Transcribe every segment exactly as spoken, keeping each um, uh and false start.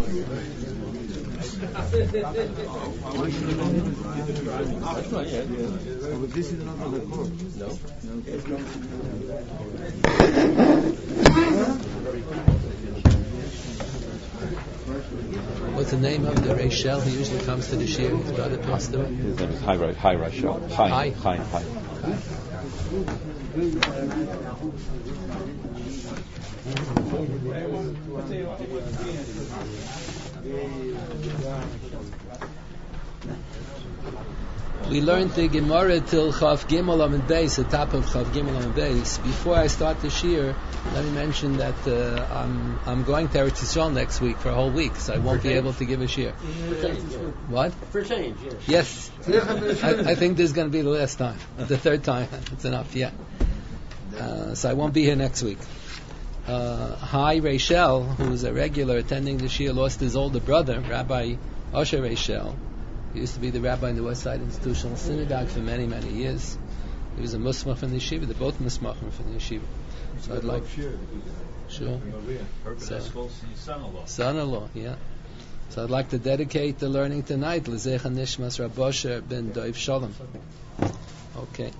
That's not yet. But this is not on the court. No. What's the name of the Rachel who usually comes to the shir? His brother passed away. His name is Hi Hi Rachel. Hi. Hi. Hi. We learned the Gemara till Chav Gimel Amud Beis, the top of Chav Gimel Amud Beis. Before I start the shir, let me mention that uh, I'm I'm going to Eretz Yisrael next week for a whole week, so I won't be able to give a shir. For change, yeah. What? For change, yes. Yes. I, I think this is going to be the last time. The third time. It's enough, yeah. Uh, so I won't be here next week. Uh, Hi Rachel, who's a regular attending the shir, lost his older brother, Rabbi Osher Rachel. He used to be the rabbi in the West Side Institutional Synagogue for many, many years. He was a musmach from the yeshiva. They're both musmachim from the yeshiva. So I'd like... Sure. So, son-in-law, yeah. So I'd like to dedicate the learning tonight. L'zecha nishmas Rabosher ben Doiv Shalom. Okay.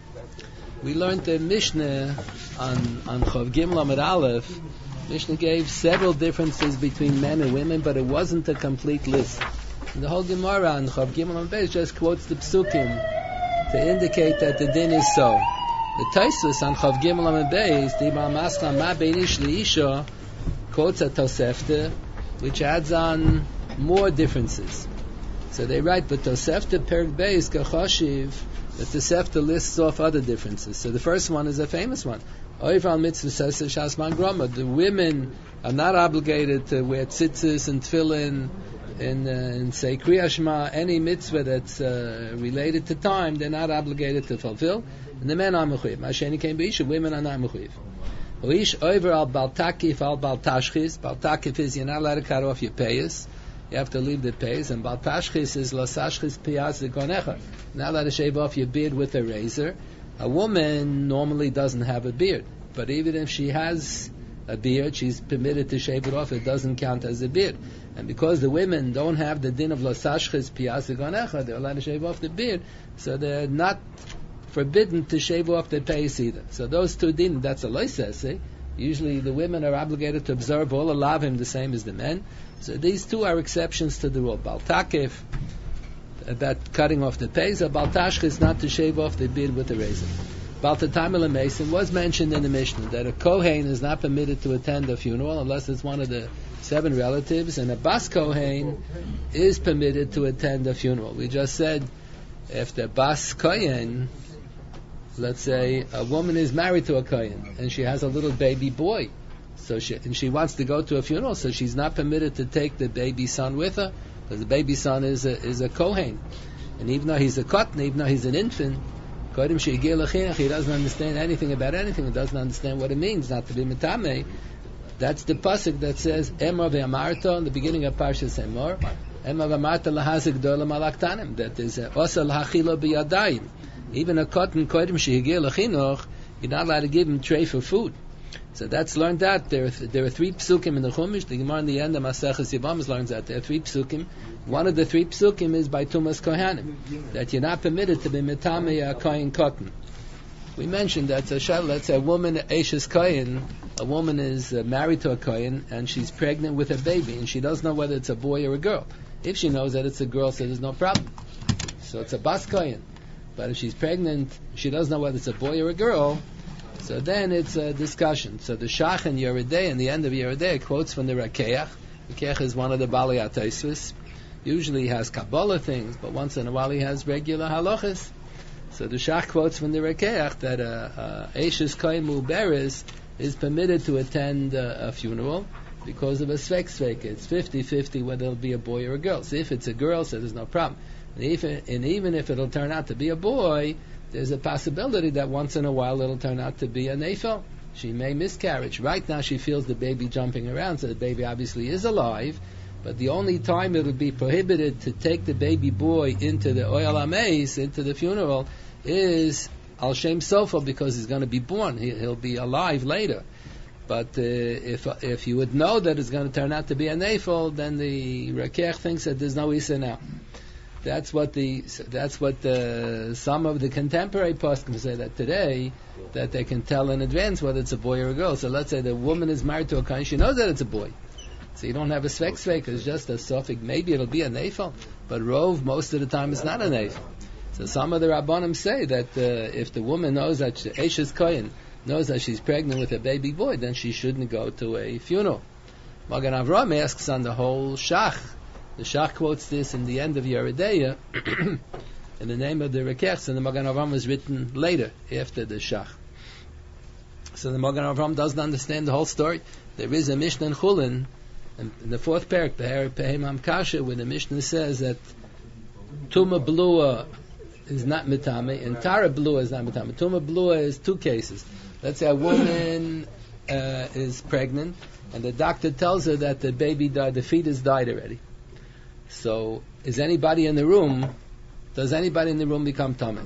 We learned the Mishnah on, on Chav Gimel Amud Aleph. Mishnah gave several differences between men and women, but it wasn't a complete list. And the whole Gemara on Chav Gimel Amud Beis just quotes the psukim to indicate that the din is so. The Tosfos on Chav Gimel Amud Beis, the Ibn Mascha Ma Bein Ish Leisha, quotes a Tosefta, which adds on more differences. So they write, but Tosefta Perk Beis Kachashiv, the Tosefta lists off other differences. So the first one is a famous one. Oivral mitzvah says Shasman Grama. The women are not obligated to wear tzitzis and tefillin and, uh, and say Kriya Shema, any mitzvah that's uh, related to time, they're not obligated to fulfill. And the men are mechuyev. Masheni came b'isha, women are not mechuyev. Oish over al baltakif al baltashchis. Baltakif is you're not allowed to cut off your payas. You have to leave the payas. And baltashchis is lasashchis piyaz gonecha. You're not allowed to shave off your beard with a razor. A woman normally doesn't have a beard, but even if she has a beard, she's permitted to shave it off. It doesn't count as a beard. And because the women don't have the din of lasashchis piyaz gonecha, they're allowed to shave off the beard, so they're not forbidden to shave off their payas either. So those two din, that's a loisese. Usually the women are obligated to observe all the lavim the same as the men. So these two are exceptions to the rule. Baltakif, about cutting off the payas, or baltashch is not to shave off the beard with a razor. Baltatamil Mason was mentioned in the Mishnah that a Kohen is not permitted to attend a funeral unless it's one of the seven relatives, and a Bas Kohen is permitted to attend a funeral. We just said if the Bas Kohen, let's say a woman is married to a Kohen and she has a little baby boy, so she and she wants to go to a funeral, so she's not permitted to take the baby son with her, because the baby son is a, is a Kohen, and even though he's a Kohen, even though he's an infant, he doesn't understand anything about anything. He doesn't understand what it means not to be mitame. That's the pasuk that says Emor ve'amarta in the beginning of Parshas Emor. Emor ve'amarta lahazik dola malaktanim. That is osa lahachilo biyadayim. Even a cotton kodim shehigir lechinuch, you're not allowed to give him tray for food. So that's learned out. There are, th- there are three psukim in the Chumash. The Gemara in the end of Maseches Yevamos learns that there are three psukim. One of the three psukim is by Tumas Kohanim, that you're not permitted to be metame a kohen cotton. We mentioned that a shal, let's say a woman, Eishes Kohen, a woman is uh, married to a kohen and she's pregnant with a baby and she doesn't know whether it's a boy or a girl. If she knows that it's a girl, so there's no problem. So it's a Bas Kohen. But if she's pregnant, she doesn't know whether it's a boy or a girl, so then it's a discussion. So the Shach in Yeridei, in the end of Yeridei, quotes from the Rakeach. Rakeach is one of the Balei HaTosfos. Usually he has Kabbalah things, but once in a while he has regular halachas. So the Shach quotes from the Rakeach that a Eishes Kohen Muberes is permitted to attend a, a funeral because of a Svek Svek. It's fifty-fifty whether it'll be a boy or a girl. So if it's a girl, so there's no problem. And even, and even if it'll turn out to be a boy, there's a possibility that once in a while it'll turn out to be a nefel. She may miscarriage. Right now she feels the baby jumping around, so the baby obviously is alive, but the only time it would be prohibited to take the baby boy into the Oyal HaMeis, into the funeral, is Al Shem Sofa, because he's going to be born. He, he'll be alive later. But uh, if if you would know that it's going to turn out to be a nafel, then the Rakech thinks that there's no isa now. That's what the that's what the, some of the contemporary poskim say that today, that they can tell in advance whether it's a boy or a girl. So let's say the woman is married to a kohen, she knows that it's a boy. So you don't have a svek svek, it's just a sofik. Maybe it'll be a nafel, but rov most of the time it's not a nafel. So some of the rabbanim say that uh, if the woman knows that she, Eshes kohen knows that she's pregnant with a baby boy, then she shouldn't go to a funeral. Magen Avraham asks on the whole shach. The shach quotes this in the end of Yeridea in the name of the Rekech, and the Magen Avraham was written later after the shach. So the Magen Avraham doesn't understand the whole story. There is a Mishnah in Chulin, in the fourth parak, Be'er Pehemam Kasha, where the Mishnah says that Tuma Blua is not mitame, and Tara Blua is not mitame. Tuma Blua is two cases. Let's say a woman uh, is pregnant, and the doctor tells her that the baby died, the fetus died already. So, is anybody in the room, does anybody in the room become tamei?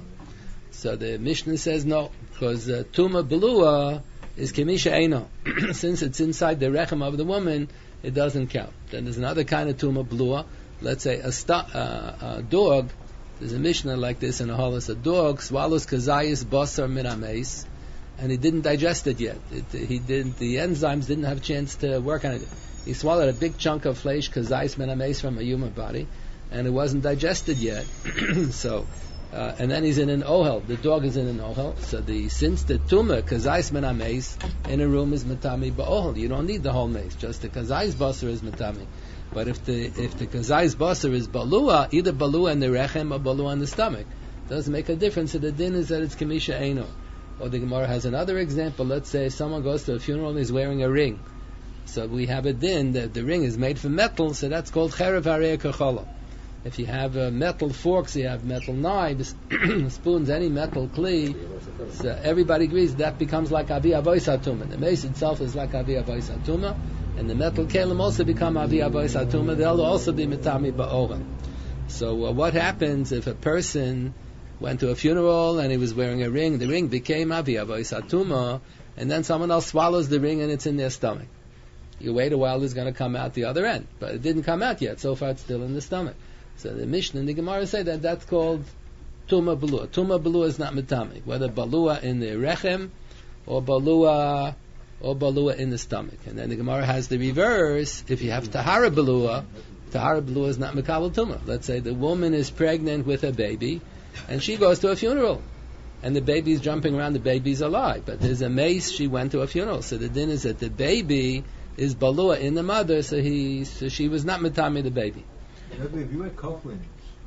So the Mishnah says no, because uh, Tuma Blua is Kemisha Eino. Since it's inside the rechem of the woman, it doesn't count. Then there's another kind of Tuma Blua. Let's say a, sta- uh, a dog, there's a Mishnah like this in a holos, a dog swallows kazayis basar min ameis, and he didn't digest it yet. It, he didn't. The enzymes didn't have a chance to work on it. He swallowed a big chunk of flesh, kazayis min ameis, from a human body, and it wasn't digested yet. So, uh, and then he's in an ohel. The dog is in an ohel. So the since the tumah kazayis min ameis in a room is matami ba'ohel, you don't need the whole mace. Just the kazayis basar is matami. But if the if the kazayis basar is balua, either balua in the rechem or balua in the stomach, doesn't make a difference. So the din is that it's kemisha eino. Or the Gemara has another example. Let's say someone goes to a funeral and is wearing a ring. So we have a din that the ring is made from metal, so that's called cherev harei kacholo. If you have uh, metal forks, you have metal knives, spoons, any metal kli, so everybody agrees that becomes like avi avois hatuma. The mace itself is like avi avois hatuma, and the metal kelim also become avi avois hatuma. They'll also be mitami ba'oren. So uh, what happens if a person went to a funeral and he was wearing a ring? The ring became avi avois hatuma, and then someone else swallows the ring and it's in their stomach. You wait a while, it's going to come out the other end. But it didn't come out yet. So far, it's still in the stomach. So the Mishnah and the Gemara say that that's called Tuma Balua. Tuma Balua is not Mitami. Whether Balua in the Rechem or Balua or Balua in the stomach. And then the Gemara has the reverse. If you have Tahara Balua, Tahara Balua is not Mikabel Tuma. Let's say the woman is pregnant with a baby and she goes to a funeral. And the baby's jumping around, the baby's alive. But there's a mace, she went to a funeral. So the din is that the baby is balua in the mother, so he, so she was not mitami the baby. Maybe if you had couplings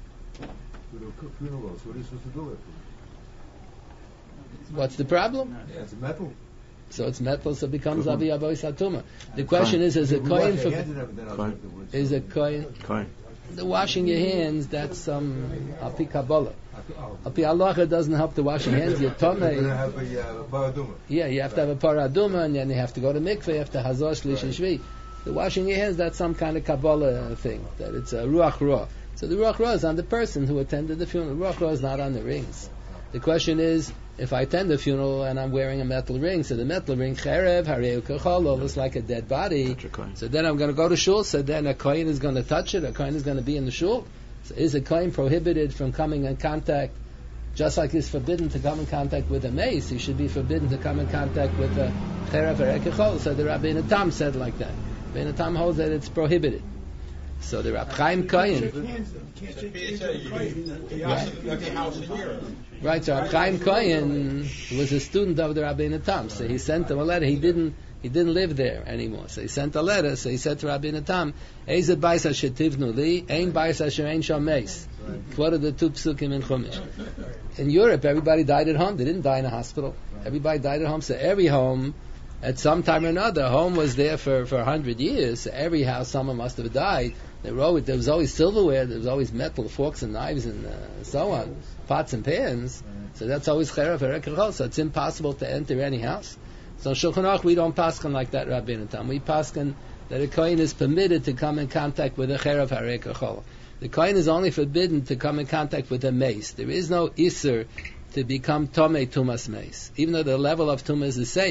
with a funerals, what are you supposed to do with it? What's the problem? Yeah, it's metal. So it's metal, so it becomes avi avois hatuma. The question is, is a coin for is a coin? Coin. The washing your hands, that's some um, api kabbalah. Api halacha doesn't help to wash your hands. You're tomei. Yeah, you have to have a paraduma, and then you have to go to mikveh. You have to hazor shlish and shvi. The washing your hands, that's some kind of kabbalah thing. That it's a ruach ra. So the ruach ra is on the person who attended the funeral. The ruach ra is not on the rings. The question is, if I attend the funeral and I'm wearing a metal ring, so the metal ring, cherev, hareu kacholo, looks like a dead body. So then I'm going to go to shul, so then a kohen is going to touch it, a kohen is going to be in the shul. So is a kohen prohibited from coming in contact, just like he's forbidden to come in contact with a mace, he should be forbidden to come in contact with a cherev, hareu kacholo. So the Rabbeinu Tam said like that. Rabbeinu Tam holds that it's prohibited. So the Rab Chaim Kohen, right? So Rab Chaim Kohen was a student of the Rabbeinu Tam. So he sent him a letter. He didn't. He didn't live there anymore. So he sent a letter. So he said to Rabbeinu Tam, "Eiz bais asher tivnu li, ein bais asher ein sham meis." What are the two psukim in Chumash? In Europe, everybody died at home. They didn't die in a hospital. Everybody died at home. So every home, at some time or another, home was there for for a hundred years. So every house, someone must have died. There were always, there was always silverware, there was always metal, forks and knives and uh, so on, pots and pans. So that's always cherev harei kachol. So it's impossible to enter any house. So Shulchan Aruch, we don't paskin like that, Rabbeinu Tam. We paskin that a kohen is permitted to come in contact with a cherev harei kachol. The kohen is only forbidden to come in contact with a mace. There is no iser to become tomei tumas mace, even though the level of tumah is the same.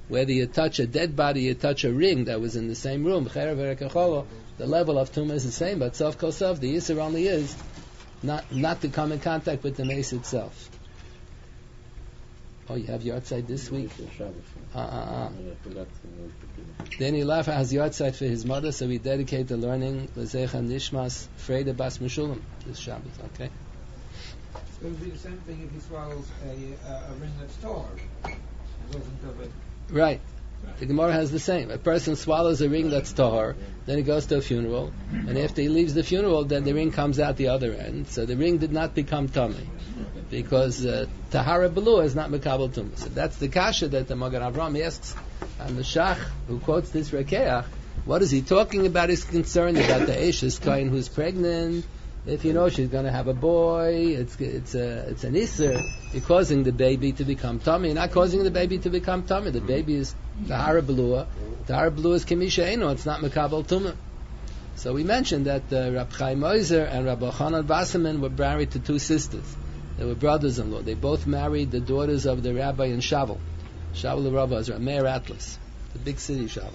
whether you touch a dead body, you touch a ring that was in the same room, the level of tumah is the same, but sof kol sof, the yisur only is not not to come in contact with the mace itself. Oh, you have yahrzeit this week? Uh, uh, uh. Danny Laffer has yahrzeit for his mother, so we dedicate the learning L'zecha Nishmas Freda Bas Meshulam this Shabbat. Okay. It's going to be the same thing if he swallows a, uh, a ring that's tar. It wasn't of it. Right. The Gemara has the same. A person swallows a ring that's tahor, then he goes to a funeral, and after he leaves the funeral, then the ring comes out the other end. So the ring did not become tummy, because uh, tahara belua is not mekabel tumah. So that's the kasha that the Magen Avraham asks, and the Shach who quotes this Rekeach, what is he talking about? He's concerned about the Eishes Kain who's pregnant. If you know she's going to have a boy, it's it's a it's an iser. You're causing the baby to become tummy. You're not causing the baby to become tummy. The baby is tahara belua. Tahara belua is kimisha eno. It's not mekabel tumah. So we mentioned that uh, Rab Chaim Oizer and Rabbi Chanan Wasserman were married to two sisters. They were brothers-in-law. They both married the daughters of the rabbi in Shavel. Shavel Rabba is Meir Atlas, the big city Shavel.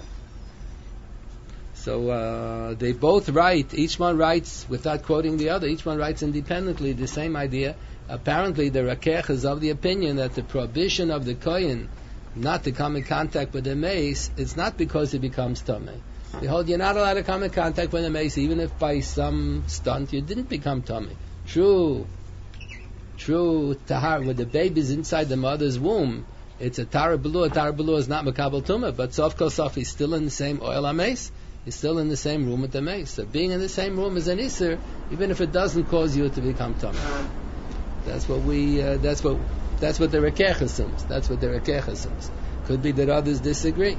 So uh, they both write, each one writes without quoting the other, each one writes independently the same idea. Apparently the Rakech is of the opinion that the prohibition of the Kohen not to come in contact with the mace is not because it becomes Tameh. Behold, you're not allowed to come in contact with the mace even if by some stunt you didn't become Tameh. True, true, tahar, when the baby's inside the mother's womb, it's a Tara Belua. Tara Belua is not Makabal Tumah, but Sof Kol Sof is still in the same oil amace. He's still in the same room with the mace. So being in the same room is an Isser, even if it doesn't cause you to become Tameh. That's what we, uh, that's what, that's what the Rekech assumes. That's what the Rekech assumes. Could be that others disagree.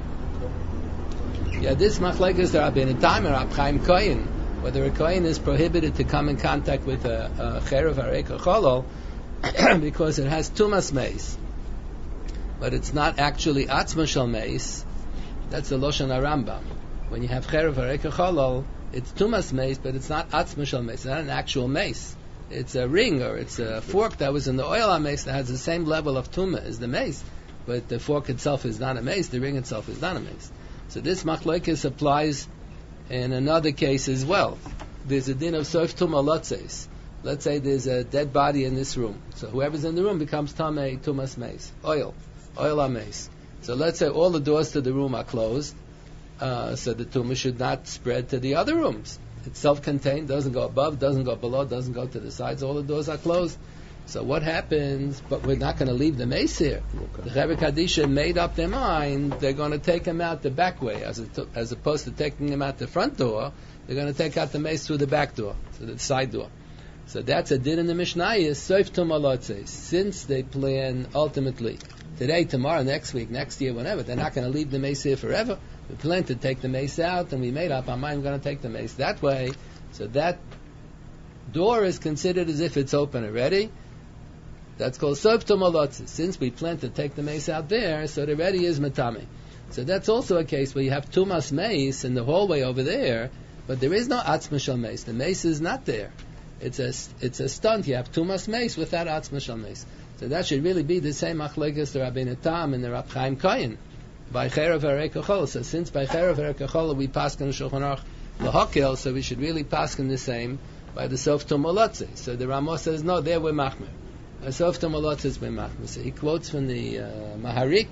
Yeah, this Machlekes there Rabbeinu Tam or Rab Chaim Kohen, whether a Kohen is prohibited to come in contact with a, a Cherev Hareka Cholol, because it has Tumas mace, but it's not actually Atzma Shel mace. That's the Loshan HaRambam. When you have Cherev Hareka Cholol, it's Tumas mace, but it's not Atzma Shel mace. It's not an actual mace. It's a ring or it's a fork that was in the oil on mace that has the same level of Tumah as the mace, but the fork itself is not a mace, the ring itself is not a mace. So this Machlokes applies in another case as well. There's a din of Sof Tumah Lotzes. Let's say there's a dead body in this room. So whoever's in the room becomes Tameh Tumas mace. Oil. Oil on mace. So let's say all the doors to the room are closed, uh, so the Tumah should not spread to the other rooms. It's self-contained, doesn't go above, doesn't go below, doesn't go to the sides, all the doors are closed. So what happens, but we're not going to leave the mace here. Okay. The Rebbe Kadisha made up their mind, they're going to take him out the back way, as, it, as opposed to taking him out the front door, they're going to take out the mace through the back door, through the side door. So that's a din in the Mishnah, is Sof Tumah Lotzes. Since they plan ultimately, today, tomorrow, next week, next year, whenever, they're not going to leave the mace here forever. We plan to take the mace out, and we made up our mind we're going to take the mace that way. So that door is considered as if it's open already. That's called Sof Tumah Lotzes. Since we plan to take the mace out there, so it already is Matame. So that's also a case where you have Tumas mace in the hallway over there, but there is no Atzma Shel mace. The mace is not there. It's a, it's a stunt. You have Tumas mace without Atzma Shel mace. So that should really be the same Machlekes the Rabbeinu Tam and the Rab Chaim Kohen. By Cherev Hareka Cholol. So since by Cherev Hareka Cholol we paskin Shulchan Aruch L'Hakel, so we should really paskin the same by the Sof Tumah Lotzes. So the Ramos says, no, there we're machmer. Sof Tumah Lotzes we're machmer. So he quotes from the uh, Maharik,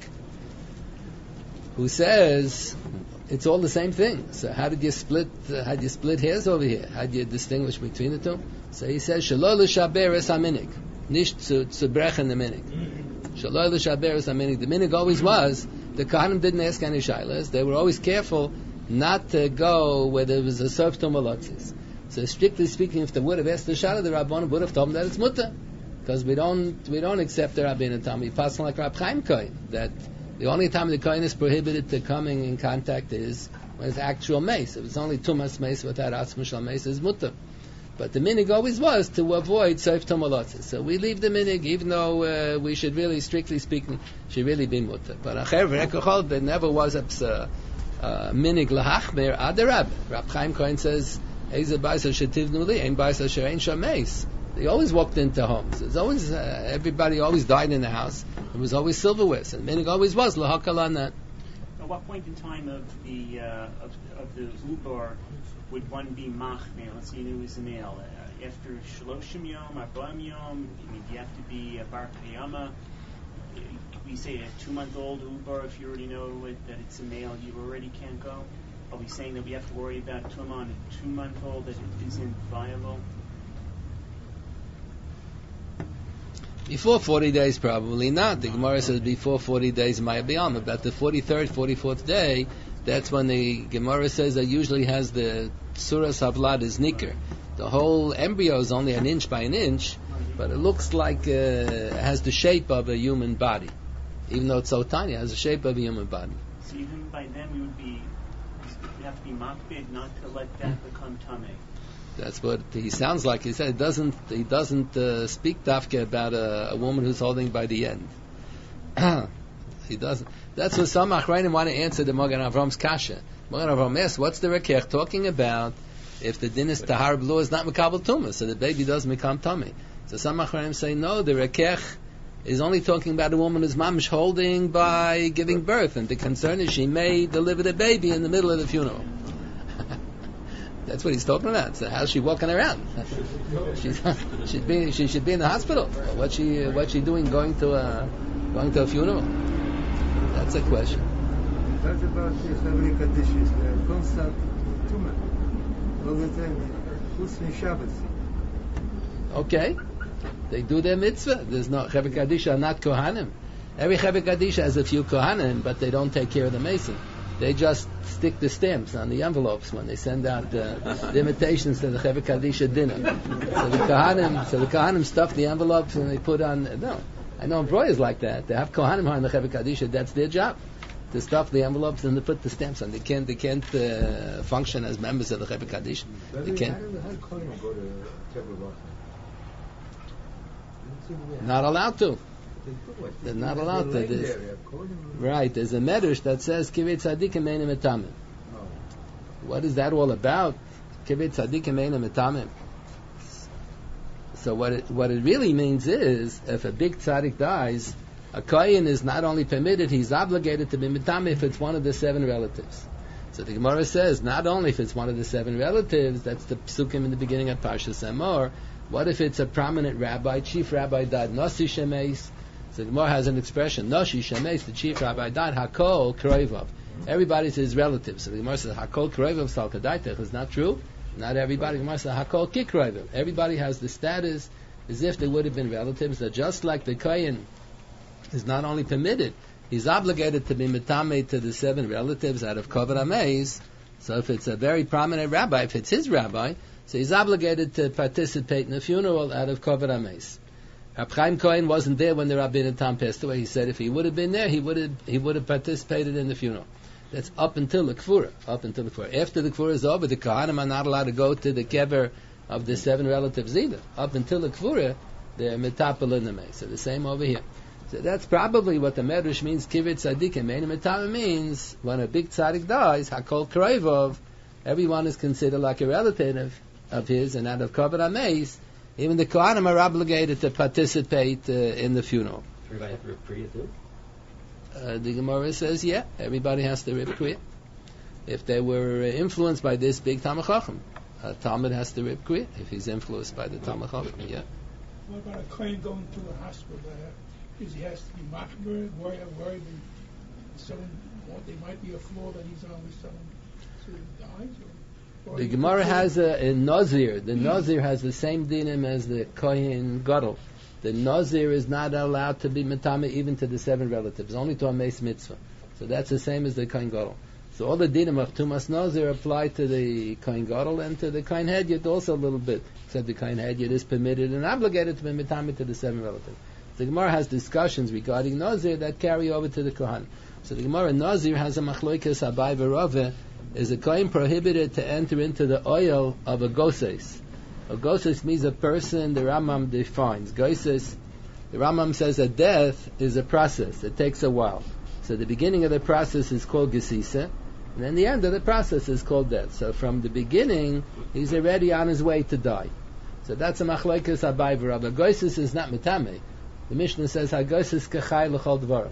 who says it's all the same thing. So how did you split? Uh, how did you split hairs over here? How do you distinguish between the two? So he says, Shelo l'shaber es haminig, nish zu brechen the minig. Shelo l'shaber es haminig. The minig always was. The Kohanim didn't ask any shaylas. They were always careful not to go where there was a Sof Tumah Lotzes. So strictly speaking, if they would have asked the shayla, the Rabbanim would have told them that it's mutter, because we don't we don't accept the Rabbeinu Tam. We pass on like Rab Chaim Kohen, that the only time the Kohen is prohibited to coming in contact is when it's actual mace. If it's only Tumas mace without Atzma Shel mace, is mutter. But the minig always was to avoid Sof Tumah Lotzes. So we leave the minig, even though uh, we should really, strictly speaking, should really be mutter. But Acher V'Rekachol, there never was a uh, minig lahachmer adarab. Rab Chaim Kohen says, "Eze ba'isa shetivnu li, ein ba'isa sherein shameis." They always walked into homes. There's always uh, everybody always died in the house. There was always silverware. And minig always was lahakal on that. what point in time of the uh, of, of the ubar would one be machmir? Let's say it was a male. Uh, after shloshim yom, arba'im yom, I mean, do you have to be a bar kiyama? We say a two-month-old ubar, if you already know it, that it's a male, you already can't go. Are we saying that we have to worry about tumah on a two-month-old that it isn't viable? Before forty days, probably not. The Gemara says before forty days, might be on. About the forty-third, forty-fourth day, that's when the Gemara says that usually has the Suras Havlad is Nicker. The whole embryo is only an inch by an inch, but it looks like uh, it has the shape of a human body. Even though it's so tiny, it has the shape of a human body. So even by then we would be, we have to be makbid not to let that become tamei. That's what he sounds like. He said it doesn't. He doesn't uh, speak dafka about a, a woman who's holding by the end. He doesn't. That's what some achrayim want to answer the Magen Avram's kasha. Magen Avram asks, "What's the rekech talking about? If the din is tahar blue is not mekabel tumah, so the baby does become tummy." So some achrayim say, "No, the rekech is only talking about a woman who's mamish holding by giving birth, and the concern is she may deliver the baby in the middle of the funeral." That's what he's talking about. So how's she walking around? She's she'd be she should be in the hospital. What's she what's she doing going to a going to a funeral? That's a question. What about the Chavri Kaddish? They're constant tumah all the time. Chutz Shabbos. Okay, they do their mitzvah. There's no Chavri Kaddish are not kohanim. Every Chavri Kaddish has a few kohanim, but they don't take care of the mason. They just stick the stamps on the envelopes when they send out uh, the invitations to the Chavri Kaddish dinner. So the Kohanim, so the Kohanim stuff the envelopes and they put on. No, I know employers like that. They have Kohanim on the Chavri Kaddish. That's their job, to stuff the envelopes and to put the stamps on. They can't, they can't uh, function as members of the Chavri Kaddish. They can't. Not allowed to. They're not allowed to. There's, right, there's a medrash that says Kivei tzadikim eina metamim. What is that all about? Kivei tzadikim eina metamim. So what it, what it really means is, if a big tzaddik dies, a kohen is not only permitted, he's obligated to be metamim if it's one of the seven relatives. So the Gemara says, not only if it's one of the seven relatives, that's the psukim in the beginning of Parshas Emor. What if it's a prominent rabbi, chief rabbi died, Nasi Shemeis? So the Gemara has an expression, Noshi Shemeis, the chief rabbi died, Hakol Kroivov. Everybody's his relatives. So the Gemara says, Hakol Kroivov Sal Kadaitech is not true. Not everybody. The Gemara says, Hakol Kikroivov. Everybody has the status as if they would have been relatives. That just like the Kohen is not only permitted, he's obligated to be metame to the seven relatives out of Kavod HaMeis. So if it's a very prominent rabbi, if it's his rabbi, so he's obligated to participate in the funeral out of Kavod HaMeis. Rab Chaim Cohen wasn't there when the Rabbi Tam passed away. He said if he would have been there, he would have he would have participated in the funeral. That's up until the Kfura. Up until the Kfura. After the Kfura is over, the Kohanim are not allowed to go to the kever of the seven relatives either. Up until the Kfura, they're metapel in the Mei. So the same over here. So that's probably what the Medrash means. Kivit tzadikim ein metame means when a big tzaddik dies, hakol kroivov, everyone is considered like a relative of his, and out of Kavod HaMeis, even the Kohanim are obligated to participate uh, in the funeral. Everybody has to rip kriya too? Uh, the Gemara says, yeah, everybody has to rip kriya. If they were influenced by this big Talmid Chacham, a Talmud has to rip kriya if he's influenced by the Talmid Chacham. Yeah. What about a Kohen going to a hospital? Uh, because he has to be machmer, worried, worried that someone, well, there might be a flaw that he's on with someone so he dies. Or, or the Gemara has a, a Nazir. The Nazir has the same dinim as the Kohen Gadol. The Nazir is not allowed to be metame even to the seven relatives, only to a Meis Mitzvah. So that's the same as the Kohen Gadol. So all the dinim of Tumas Nazir apply to the Kohen Gadol and to the Kohen Hedyot also a little bit, except the Kohen Hedyot is permitted and obligated to be metame to the seven relatives. The Gemara has discussions regarding Nazir that carry over to the Kohen. So the Gemara Nazir has a machloikas Abai v'Rava. Is a Kohen prohibited to enter into the oil of a goses? A goses means a person. The Rambam defines goses. The Rambam says that death is a process. It takes a while. So the beginning of the process is called gesisa, and then the end of the process is called death. So from the beginning, he's already on his way to die. So that's a machloikas Abai v'Rava. Goses is not metame. The Mishnah says, "Hagoses kachai l'chol dvarav."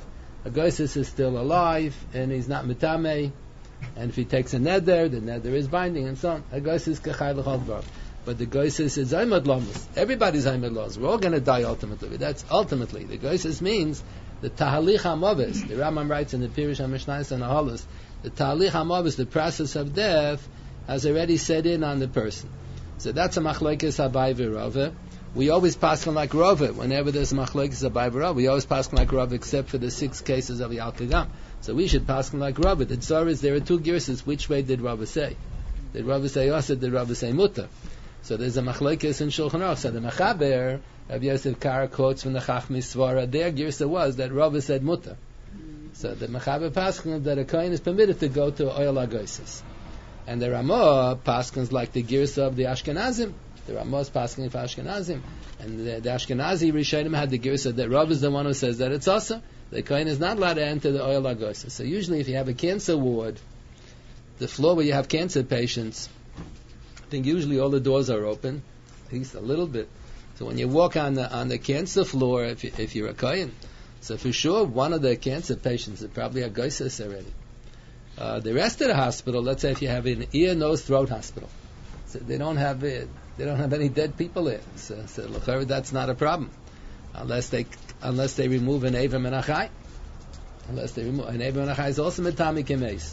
a goysis is still alive and he's not mitame, and if he takes a neder, the neder is binding and so on. A goysis kachai l'chol dvar. But the goysis is zaymed lamus. Everybody's zaymed lamus. We're all going to die ultimately. That's ultimately. The goysis means the tahalich hamavis. The Rambam writes in the Pirush HaMishnayos and Ahalos, the tahalich hamavis, the process of death, has already set in on the person. So that's a machlokes Abai v'Rava. We always pass on like Rava. Whenever there's a machlokes Abai v'Rava, we always pass on like Rava, except for the six cases of Yal Kagam. So we should pass on like Rava. The Tzar is there are two girses. Which way did Rava say? Did Rava say Yosef? Did Rava say Mutter? So there's a machlokes in Shulchan Aruch. So the Mechaber of Yosef Kara quotes from the Chachmi Svara. Their girsa was that Rava said Mutter. So the Mechaber paskins that a kohen is permitted to go to Oyel HaGoysis. And the Ramah paskins like the girsa of the Ashkenazim. The Ramah is paskin for Ashkenazim. And the, the Ashkenazi Rishonim had the girsa that Rava is the one who says that it's also. The kohen is not allowed to enter the Oyel HaGoysis. So usually if you have a cancer ward, the floor where you have cancer patients, I think usually all the doors are open, at least a little bit. So when you walk on the on the cancer floor, if you, if you're a kohen, so for sure one of the cancer patients is probably a goysis already. Uh, the rest of the hospital, let's say if you have an ear, nose, throat hospital, so they don't have it, they don't have any dead people there. So, so that's not a problem, unless they unless they remove an Eva Menachai. Unless they remove an Eva Menachai is also metami kemeis.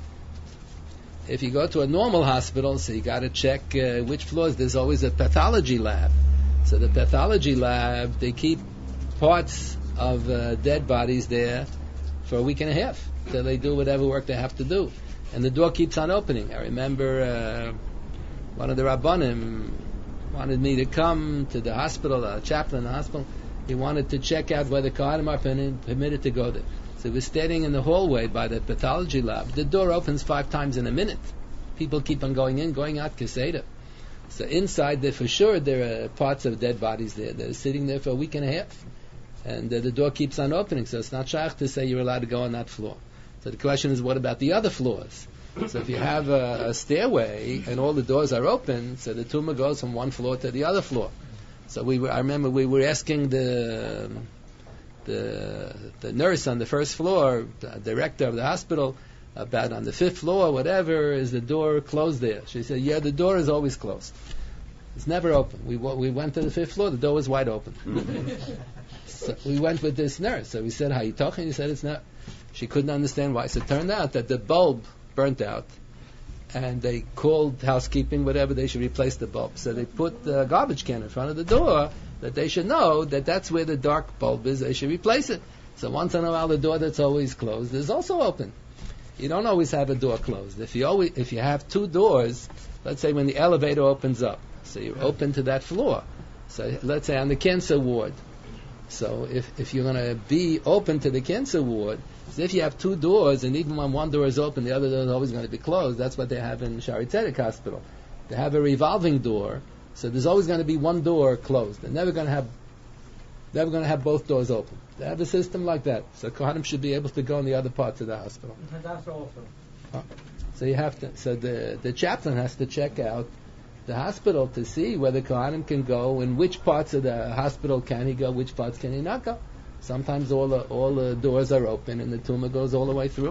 If you go to a normal hospital, so you got to check uh, which floors. There's always a pathology lab. So the pathology lab, they keep parts of uh, dead bodies there for a week and a half till they do whatever work they have to do, and the door keeps on opening. I remember uh, one of the Rabbanim wanted me to come to the hospital, a chaplain in the hospital. He wanted to check out whether Kohanim are permitted to go there. So we're standing in the hallway by the pathology lab. The door opens five times in a minute. People keep on going in, going out, Keseda. So inside there, for sure, there are parts of dead bodies there. They're sitting there for a week and a half. And uh, the door keeps on opening. So it's not shaykh to say you're allowed to go on that floor. So the question is, what about the other floors? So if you have a, a stairway and all the doors are open, so the tumor goes from one floor to the other floor. So we were, I remember we were asking the... The, the nurse on the first floor, the director of the hospital, about on the fifth floor, whatever, is the door closed there? She said, yeah, the door is always closed. It's never open. We we went to the fifth floor, the door was wide open. So we went with this nurse. So we said, how you talking? He said, it's not. She couldn't understand why. So it turned out that the bulb burnt out, and they called housekeeping, whatever, they should replace the bulb. So they put the garbage can in front of the door, that they should know that that's where the dark bulb is, they should replace it. So once in a while the door that's always closed is also open. You don't always have a door closed. If you always, if you have two doors, let's say when the elevator opens up, so you're open to that floor. So let's say on the cancer ward. So if, if you're going to be open to the cancer ward, so if you have two doors and even when one door is open, the other door is always going to be closed. That's what they have in Shari Tzedek Hospital. They have a revolving door. So there's always going to be one door closed. They're never going to have, never going to have both doors open. They have a system like that. So Kohanim should be able to go in the other parts of the hospital. And that's also. Oh. So you have to. So the the chaplain has to check out the hospital to see whether Kohanim can go, in which parts of the hospital can he go, which parts can he not go. Sometimes all the all the doors are open and the tumor goes all the way through.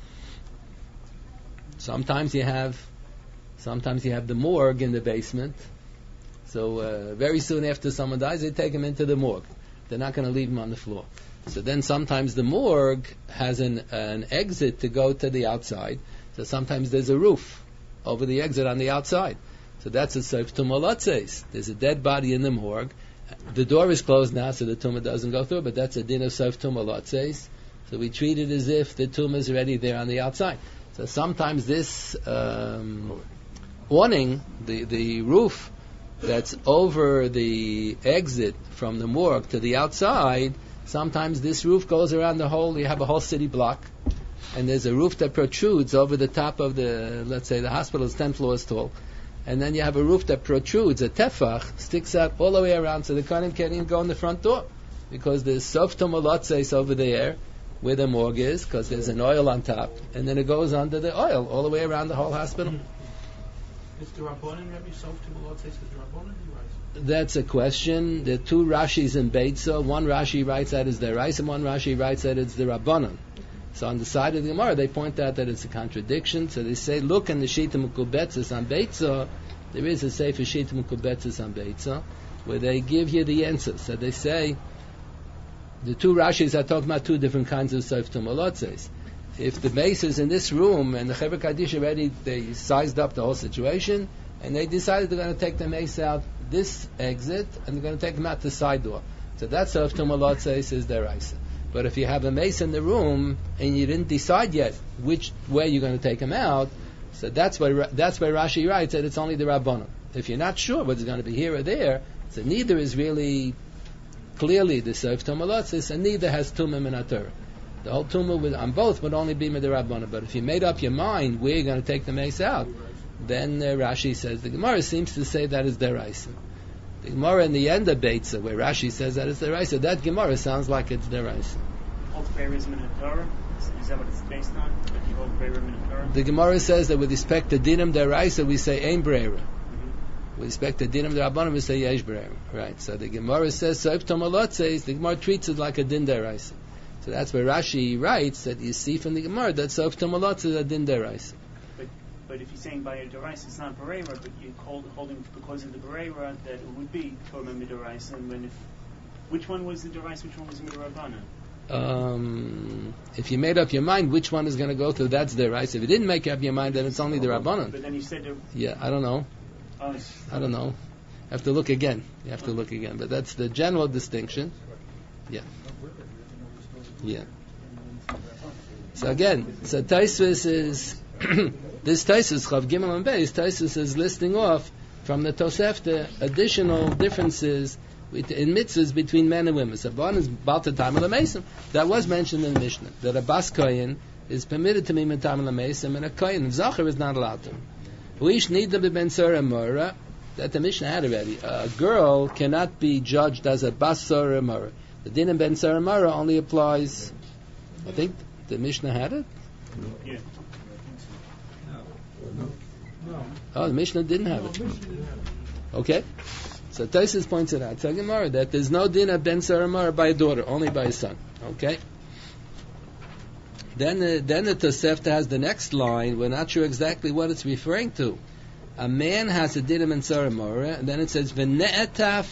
Sometimes you have, sometimes you have the morgue in the basement. So uh, very soon after someone dies, they take him into the morgue. They're not going to leave him on the floor. So then sometimes the morgue has an, an exit to go to the outside. So sometimes there's a roof over the exit on the outside. So that's a seif tumalatzes. There's a dead body in the morgue. The door is closed now, so the tumor doesn't go through, but that's a din of seif tumalatzes. So we treat it as if the tumor is already there on the outside. So sometimes this um, awning, the, the roof, that's over the exit from the morgue to the outside, sometimes this roof goes around the whole, you have a whole city block, and there's a roof that protrudes over the top of the, let's say the hospital is ten floors tall, and then you have a roof that protrudes, a tefach, sticks out all the way around, so the kohanim can't even go in the front door, because there's sof tomolotzes over there, where the morgue is, because there's an oil on top, and then it goes under the oil, all the way around the whole hospital. It's the Rabbanan, Rabbi Sof Tumalot says the Rabbanan, he writes. That's a question. There are two Rashis in Beitza. One Rashi writes that it's the Rais, and one Rashi writes that it's the Rabbanan. So on the side of the Gemara, they point out that it's a contradiction. So they say, look, in the Shita Mukubetzis on Beitza, there is a Sefer Shita Mukubetzis on Beitza, where they give you the answer. So they say, the two Rashis are talking about two different kinds of Seif Tumalotzes. If the base is in this room, and the Chevra Kaddish already, they sized up the whole situation, and they decided they're going to take the mace out this exit, and they're going to take them out the side door. So that's Seif Tumalotzes is their Isa. But if you have a mace in the room and you didn't decide yet which way you're going to take him out, so that's why that's why Rashi writes that it's only the Rabbanon. If you're not sure whether it's going to be here or there, so neither is really clearly the Seif Tumalotzis, and neither has Tumah min Torah. The whole Tumah with, on both would only be with the Rabbanon. But if you made up your mind where you're going to take the mace out, then uh, Rashi says the Gemara seems to say that is deraisa. The Gemara in the end of Beitza, where Rashi says that it's deraisa, that Gemara sounds like it's deraisa. Hold Be'erim in Torah? Is that what it's based on? That you hold Be'erim in Torah? The Gemara says that with respect to Dinim deraisa, we say Ein Breira. Mm-hmm. With respect to Dinim Rabbanim, we say Yesh Breira. Right. So the Gemara says so if Tomalot says the Gemara treats it like a Din deraisa. So that's where Rashi writes that you see from the Gemara that so if Tomalot is a Din deraisa. But if you're saying by a deraisa, it's not Bereira, but you're hold, holding because of the Bereira that it would be Torah Midaraisa. And when if which one was the deraisa, which one was Midarabana? Um, if you made up your mind which one is going to go through, that's deraisa. If you didn't make up your mind, then it's only the Rabbanan. But then you said there, yeah, I don't know. Uh, I don't know. You have to look again. You have to look again. But that's the general distinction. Yeah. Yeah. So again, so Taisvis is this Taisus Chav Gimel and Beis. Taisus is listing off from the Tosefta additional differences with, in mitzvahs between men and women. So one is Balta Tam L'Mesim. That was mentioned in the Mishnah that a Bas Kohen is permitted to be Tam L'Mesim and a Kohen Zachar is not allowed to. Uish Nida Ben Sora Mora. That the Mishnah had already. A girl cannot be judged as a Bas Sora Mora. The Din and Ben Sora Mora only applies. I think the Mishnah had it. Yeah. Oh, the Mishnah didn't have it. Okay. So Taisus points it out. Tell Gemara that there's no din of ben saramar by a daughter, only by a son. Okay. Then, the, then the Tosefta has the next line. We're not sure exactly what it's referring to. A man has a din of ben saramar, and then it says v'ne'etaf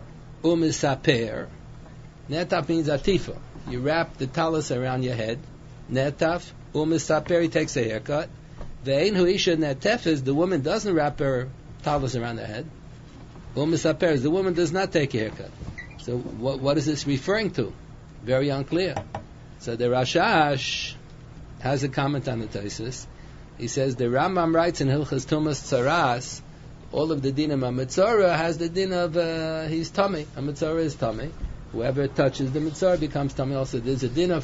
u'misaper. Ne'etaf means atifa. You wrap the talis around your head. Ne'etaf u'misaper. He takes a haircut. Ve'ein hu isha ne'etef, the woman doesn't wrap her talis around her head. U'misaper, the woman does not take a haircut. So what, what is this referring to? Very unclear. So the Rashash has a comment on the Taisus. He says the Rambam writes in Hilchas Tumas Tzaras, all of the din of a Mitzorah has the din of uh, he's tummy. A Mitzorah is tummy. Whoever touches the Mitzorah becomes tummy. Also, there's a din of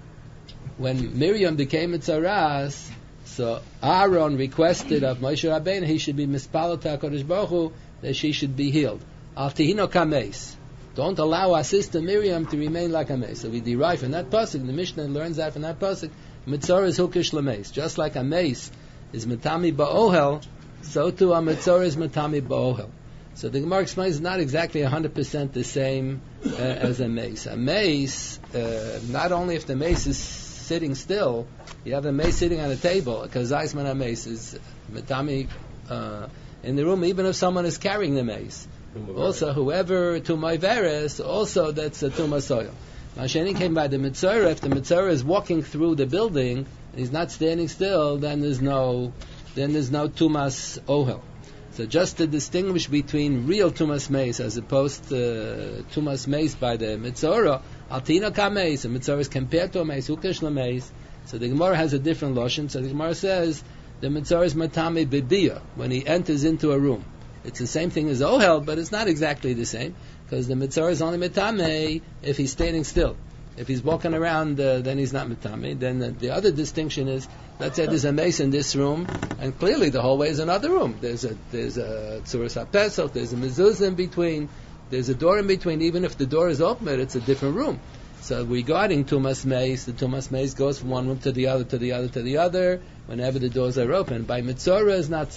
when Miriam became Mitzaras, so Aaron requested of Moshe Rabbeinu he should be mispalot HaKadosh Baruch Hu, that she should be healed. Al tehino kameis. Don't allow our sister Miriam to remain like a mace. So we derive from that pasuk. The Mishnah learns that from that pasuk. Mitzorah is hukish lameis. Just like a mace is matami ba'ohel, so too a mitzorah is matami ba'ohel. So the Gemara explains it's not exactly one hundred percent the same uh, as a mace. A mace, uh, not only if the mace is sitting still, you have a mace sitting on a table, because Zaisman a mace is matami uh, in the room, even if someone is carrying the mace. Also, whoever tumay veres, also that's a tumah soil. Masheni came by the mitzorah. If the mitzorah is walking through the building and he's not standing still, then there's no, then there's no tumas ohel. So just to distinguish between real tumas meis as opposed to tumas meis by the mitzorah, altina kameis, a mitzorah is compared to a meis, ukesh lameis. So the Gemara has a different lotion. So the Gemara says the mitzorah is matame bebiyah when he enters into a room. It's the same thing as ohel, but it's not exactly the same, because the mitzorah is only metame if he's standing still. If he's walking around, uh, then he's not metame. Then the, the other distinction is, let's say there's a mace in this room, and clearly the hallway is another room. There's a there's a tzuras hapesach, there's a mezuzah in between, there's a door in between. Even if the door is open, it's a different room. So regarding tumas mace, the tumas mace goes from one room to the other, to the other, to the other, whenever the doors are open. By mitzorah is not so.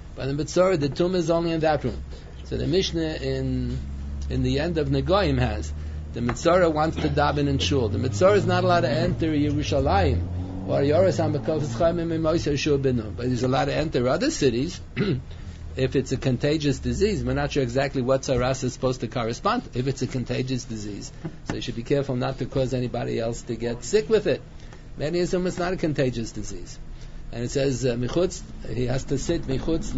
By the Mitzorah, the Tumah is only in that room. So the Mishnah in in the end of Negoim has the Mitzorah wants to daven in shul. The Mitzorah is not allowed to enter Yerushalayim or Yerusalem because it's Chaimim and Moshe Shul Binu, but he's allowed to enter other cities. If it's a contagious disease, we're not sure exactly what Saras is supposed to correspond to. If it's a contagious disease, so you should be careful not to cause anybody else to get sick with it. Many assume it's not a contagious disease. And it says, uh, Michutz, he has to sit Michutz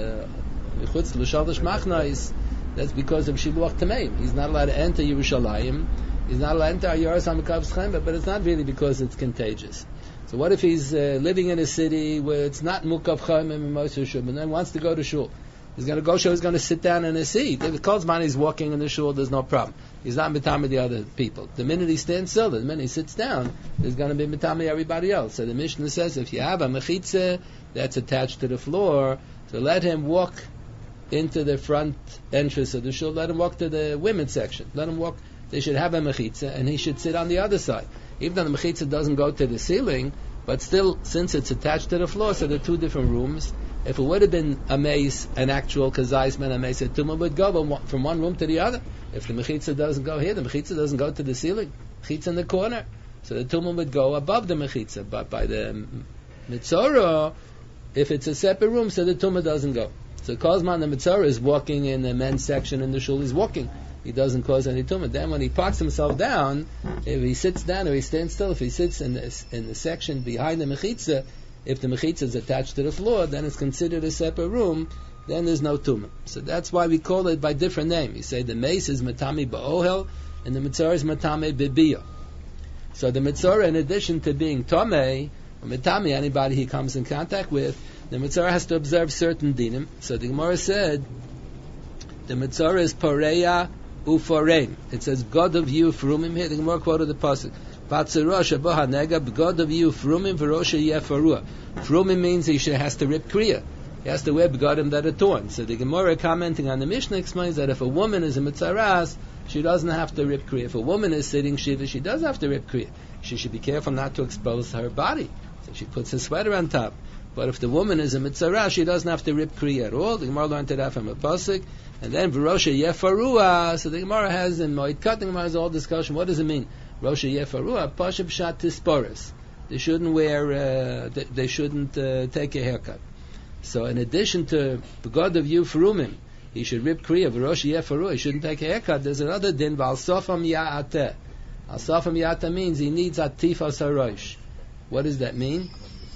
Michutz L'Shalosh Machnais. That's because of Shiluach Tameim. He's not allowed to enter Yerushalayim. He's not allowed to enter Yerusalem Kav's Chaim, but it's not really because it's contagious. So what if he's uh, living in a city where it's not Mukav Chaim and Moshe Shul, and then wants to go to shul? He's going to go shul, he's going to sit down in a seat. If it calls man, he's walking in the shul, there's no problem. He's not mitam with the other people. The minute he stands still, the minute he sits down, there's going to be mitam with everybody else. So the Mishnah says, if you have a mechitza that's attached to the floor, so let him walk into the front entrance of the shul, let him walk to the women's section. Let him walk, they should have a mechitza, and he should sit on the other side. Even though the mechitza doesn't go to the ceiling, but still, since it's attached to the floor, so there are two different rooms. If it would have been a mace, an actual kazaisman, a mace, a tumah would go from one room to the other. If the mechitza doesn't go here, the mechitza doesn't go to the ceiling. Mechitza in the corner. So the tumah would go above the mechitza. But by the mitzorah, if it's a separate room, so the tumah doesn't go. So Kozman, the mitzorah, is walking in the men's section in the shul, he's walking. He doesn't cause any tumah. Then when he parks himself down, if he sits down or he stands still, if he sits in the, in the section behind the mechitza, if the mechitza is attached to the floor, then it's considered a separate room, then there's no tumah. So that's why we call it by different name. You say the mace is matami ba'ohel, and the mitzorah is matami b'biyah. So the mitzorah, in addition to being tomei, or matami, anybody he comes in contact with, the mitzorah has to observe certain dinim. So the Gemara said, the mitzorah is pareya uforein. It says, God of you frumim here. The Gemara quoted the pasuk. Batzerah shaboha negab, God of you frumim v'rosha yefarua. Frumim means he should, has to rip kriya. He has to wear begadim that are torn. So the Gemara, commenting on the Mishnah, explains that if a woman is a mitzaras, she doesn't have to rip kriya. If a woman is sitting shiva, she does have to rip kriya. She should be careful not to expose her body. So she puts a sweater on top. But if the woman is a mitzarah, she doesn't have to rip kriya at all. The Gemara learned that from a pasuk. And then v'rosha yefarua. So the Gemara has in Moed Kat, the Gemara has all discussion. What does it mean? Rosha yefarua, pasha pshat tisporis. They shouldn't wear. Uh, they, they shouldn't uh, take a haircut. So in addition to the God of you frumim, he should rip kriya. V'rosha yefarua, he shouldn't take a haircut. There's another din. V'al sofam ya'ateh. Al sofam ya'ateh means he needs atifas harosh. What does that mean?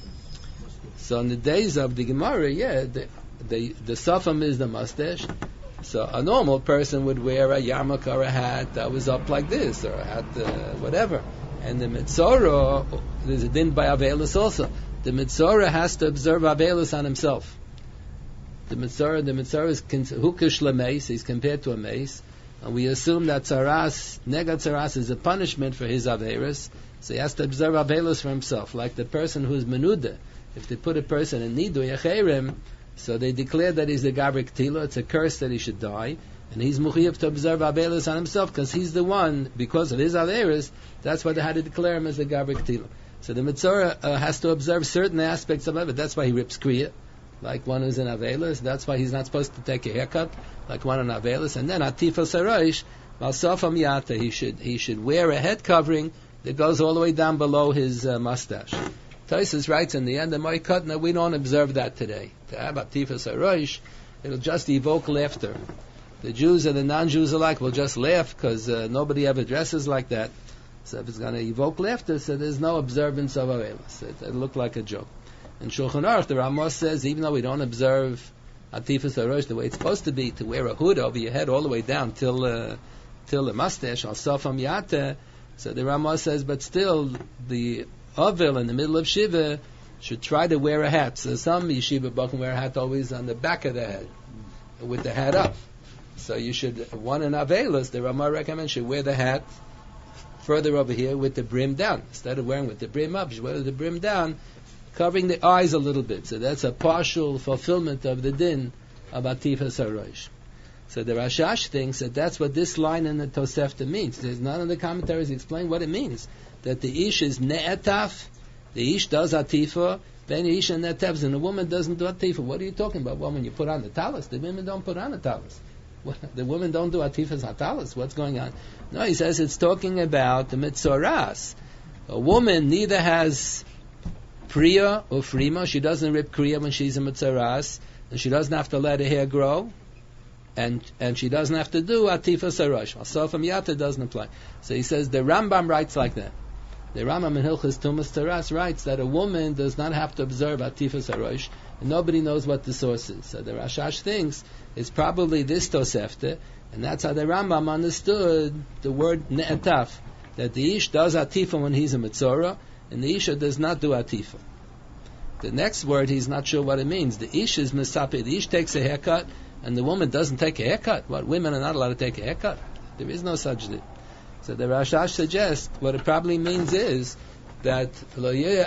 So in the days of the Gemara, yeah, the the, the safam is the mustache. So a normal person would wear a yarmulke or a hat that was up like this, or a hat, uh, whatever. And the mitzorah, there's a din by Avelus also. The mitzorah has to observe Avelus on himself. The mitzorah, the mitzorah is hukish lemeis, he's compared to a mace. And we assume that tzaras, nega tzaras is a punishment for his Averis. So he has to observe Avelus for himself, like the person who's menuda. If they put a person in Nidu Yacherim, so they declare that he's the Gabrik Tila, it's a curse that he should die, and he's Muchiyav to observe Avelus on himself, because he's the one, because of his Averis, that's why they had to declare him as the Gabrik Tila. So the Mitzorah uh, has to observe certain aspects of it, that's why he rips Kriya, like one who's in Avelus, that's why he's not supposed to take a haircut, like one in Avelus, and then Atifa Saroish, Malsafam Yata, he should, he should wear a head covering that goes all the way down below his uh, mustache. Tosfos writes in the end of my cut, we don't observe that today. To have Atifas HaRosh, it'll just evoke laughter. The Jews and the non-Jews alike will just laugh because uh, nobody ever dresses like that. So if it's going to evoke laughter, so there's no observance of Avelis. It, it'll look like a joke. In Shulchan Aruch, the Ramos says, even though we don't observe Atifas HaRosh the way it's supposed to be, to wear a hood over your head all the way down till uh, till the mustache, al safam yata, so the Ramos says, but still, the Avil in the middle of Shiva should try to wear a hat. So some Yeshiva Bachim wear a hat always on the back of the head, with the hat up. So you should, one in Avelis, the Ramah recommends, should wear the hat further over here with the brim down. Instead of wearing with the brim up, you should wear the brim down, covering the eyes a little bit. So that's a partial fulfillment of the din of Atifas HaRosh. So the Rashash thinks that that's what this line in the Tosefta means. There's none of the commentaries explain what it means. That the ish is ne'etaf The ish does atifa, then ish and netevs, and the woman doesn't do atifa. What are you talking about? Well, when you put on the talis, the women don't put on the talis. The women don't do atifas hatalis. What's going on? No, he says it's talking about the mitzoras. A woman neither has priya or frima. She doesn't rip kriya when she's a mitzoras, and she doesn't have to let her hair grow, and and she doesn't have to do atifa sarosh. Asofam yata doesn't apply. So he says the Rambam writes like that. The Rambam in Hilchos Tumas Taras writes that a woman does not have to observe Atifa Sarosh, and nobody knows what the source is. So the Rashash thinks it's probably this Tosefta, and that's how the Rambam understood the word Ne'etaf, that the Ish does Atifa when he's a Metzora, and the Isha does not do Atifa. The next word, he's not sure what it means. The Ish is Mesapi. The Ish takes a haircut, and the woman doesn't take a haircut. What, women are not allowed to take a haircut? There is no such thing. So the Rashash suggests what it probably means is that a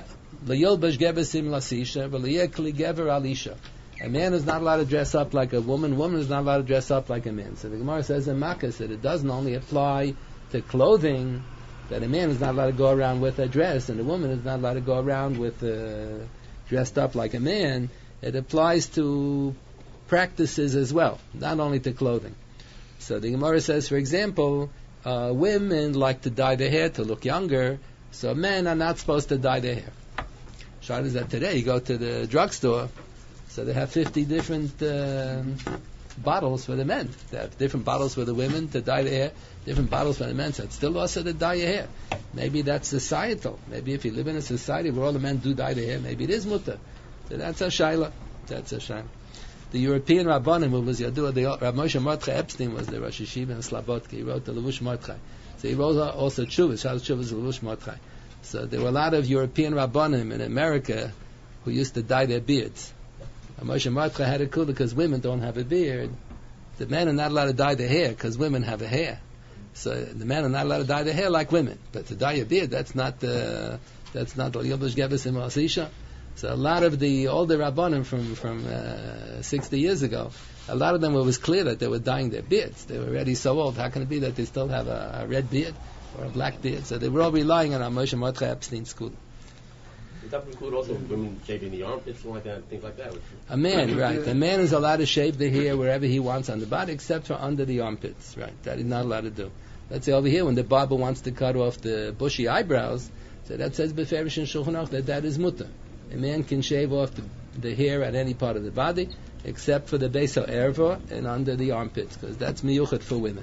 man is not allowed to dress up like a woman, woman is not allowed to dress up like a man. So the Gemara says in Makkos that it doesn't only apply to clothing, that a man is not allowed to go around with a dress and a woman is not allowed to go around with uh, dressed up like a man. It applies to practices as well, not only to clothing. So the Gemara says, for example, Uh, women like to dye their hair to look younger, so men are not supposed to dye their hair. Shot is that today you go to the drugstore, so they have fifty different uh, bottles for the men. They have different bottles for the women to dye their hair, different bottles for the men. So it's still also to dye your hair. Maybe that's societal. Maybe if you live in a society where all the men do dye their hair, maybe it is mutter. So that's a shaila. That's a shaila. The European Rabbanim, who was Yadua, the Rav Moshe Mordechai Epstein was the Rosh Yeshiva in Slabodka. He wrote the Levush Mordechai. So he wrote also Chuvas, Shal Chuvas Levush Mordechai. So there were a lot of European Rabbanim in America who used to dye their beards. Rav Moshe Mordechai had a kula because women don't have a beard. The men are not allowed to dye their hair because women have a hair. So the men are not allowed to dye their hair like women. But to dye your beard, that's not the that's not the Yobush Gevis in Masisha. So a lot of the older Rabbanim from from uh, sixty years ago, a lot of them it was clear that they were dyeing their beards. They were already so old. How can it be that they still have a, a red beard or a black beard? So they were all relying on our Moshe Mordechai Epstein school. Does that include also women shaving the armpits, like that, things like that? A man, right? A man is allowed to shave the hair wherever he wants on the body, except for under the armpits, right? That he's not allowed to do. Let's say over here, when the barber wants to cut off the bushy eyebrows, so that says beferish in Shulchan Aruch that that is mutter. A man can shave off the, the hair at any part of the body, except for the base of erva and under the armpits, because that's miyuchat for women.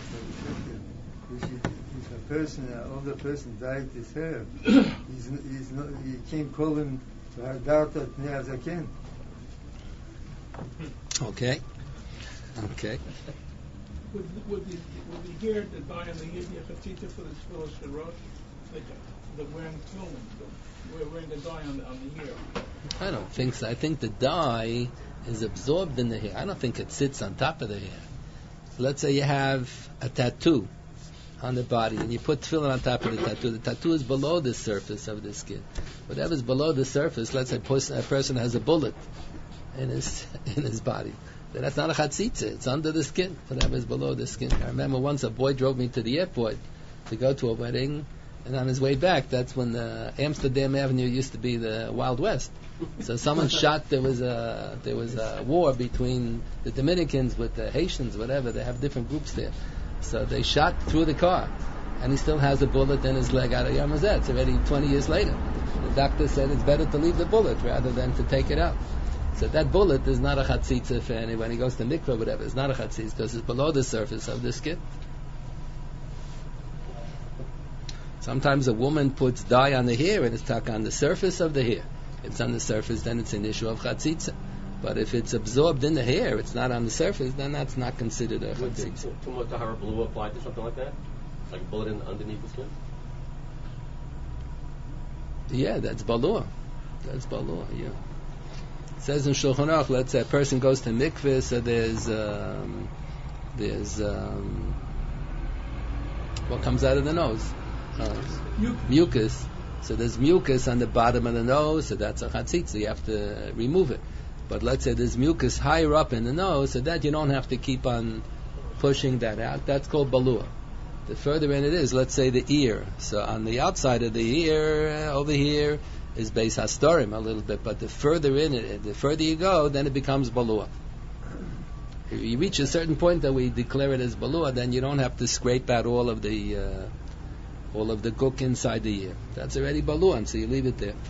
If a person, an older person, dyed his hair, he's, he's not, you can't call him Hardartat Ne'azaken. Okay. Okay. Would, would, the, would the hair that dye on the hair be a chatzitza for the for the shirot? Like the wearing tefillin, we're wearing the dye on the, on the hair. I don't think so. I think the dye is absorbed in the hair. I don't think it sits on top of the hair. So let's say you have a tattoo on the body and you put tefillin on top of the tattoo. The tattoo is below the surface of the skin. Whatever's below the surface, let's say a person has a bullet in his in his body. Then that's not a chatzitza. It's under the skin. Whatever's below the skin. I remember once a boy drove me to the airport to go to a wedding. And on his way back, that's when the Amsterdam Avenue used to be the Wild West. So someone shot. There was a there was a war between the Dominicans with the Haitians, whatever. They have different groups there. So they shot through the car, and he still has a bullet in his leg out of Yom Hazeh. It's already twenty years later. The doctor said it's better to leave the bullet rather than to take it out. So that bullet is not a chatzitza for anyone. When he goes to mikveh, whatever, it's not a chatzitza because it's below the surface of the skin. Sometimes a woman puts dye on the hair and it's stuck on the surface of the hair. If it's on the surface, then it's an issue of chatzitza. But if it's absorbed in the hair, it's not on the surface, then that's not considered a chatzitza. Would Tumah Tahara blue apply to something like that? Like a bullet in, underneath the skin? Yeah, that's balua. That's balua, yeah. It says in Shulchan Aruch, let's say a person goes to mikveh, so there's, um, there's, um, what comes out of the nose? Uh, mucus. So there's mucus on the bottom of the nose, so that's a chatzitza. You have to remove it. But let's say there's mucus higher up in the nose, so that you don't have to keep on pushing that out. That's called balua. The further in it is, let's say the ear. So on the outside of the ear, uh, over here, is Beis Hastorim a little bit, but the further in it, the further you go, then it becomes Balua. If you reach a certain point that we declare it as Balua, then you don't have to scrape out all of the uh, all of the guk inside the ear. That's already Balua, so you leave it there.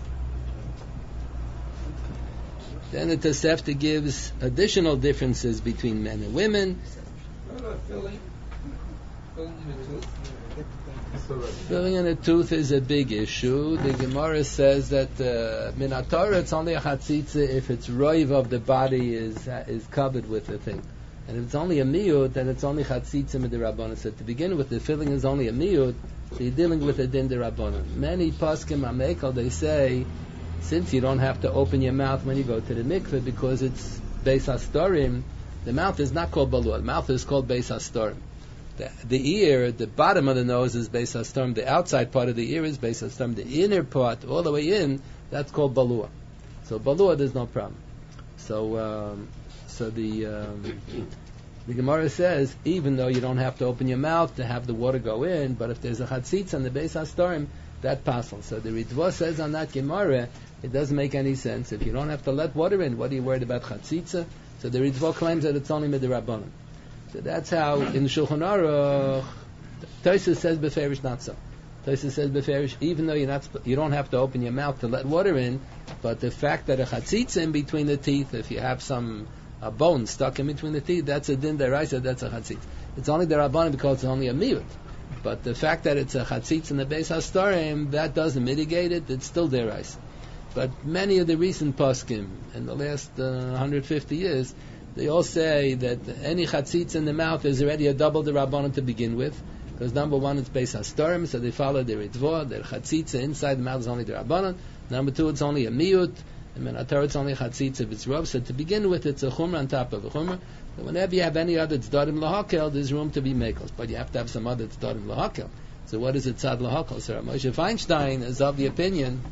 Then the Tosefta gives additional differences between men and women. What about filling? Filling in the tooth? Filling in a tooth is a big issue. The Gemara says that min haTorah it's only a chatzitza if its roiv of the body is uh, is covered with the thing, and if it's only a miyut, then it's only chatzitza midrabanan. So to begin with, the filling is only a miyut, so you're dealing with a din derabanan. Many poskim amekel they say, since you don't have to open your mouth when you go to the mikveh because it's beis hastorim, the mouth is not called balua. The mouth is called beis hastorim. The, the ear, the bottom of the nose is Beis HaStorm. The outside part of the ear is Beis HaStorm. The inner part, all the way in, that's called Balua. So Balua, there's no problem. So, um, so the um, the Gemara says, even though you don't have to open your mouth to have the water go in, but if there's a chatzitz on the Beis HaStorm, that passes. So the Ritva says on that Gemara, it doesn't make any sense. If you don't have to let water in, what are you worried about chatzitza? So the Ritva claims that it's only midrabanan. So that's how in Shulchan Aruch, Tosfos says beferish not so. Tosfos says beferish, even though you're not, you don't have to open your mouth to let water in, but the fact that a chatzitza in between the teeth, if you have some a bone stuck in between the teeth, that's a din deraisa, that's a chatzitza. It's only derabanan because it's only a miyut. But the fact that it's a chatzitza in the Beis HaStorim, that doesn't mitigate it. It's still deraisa. But many of the recent poskim in the last uh, one hundred fifty years, they all say that any chatzitz in the mouth is already a double the Rabbanon to begin with, because number one, it's Beis HaStorim, so they follow the Ritva, their chatzitz inside the mouth is only the Rabbanon. Number two, it's only a miyut, and min haTorah it's only a chatzitz if it's rov. So to begin with, it's a chumrah on top of a chumrah. So whenever you have any other tzdadim lahakel, there's room to be mekos, but you have to have some other tzdadim lahakel. So what is it tzad lahakel? So Moshe Feinstein is of the opinion,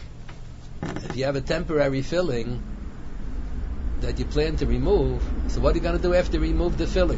if you have a temporary filling that you plan to remove, so what are you going to do after you remove the filling?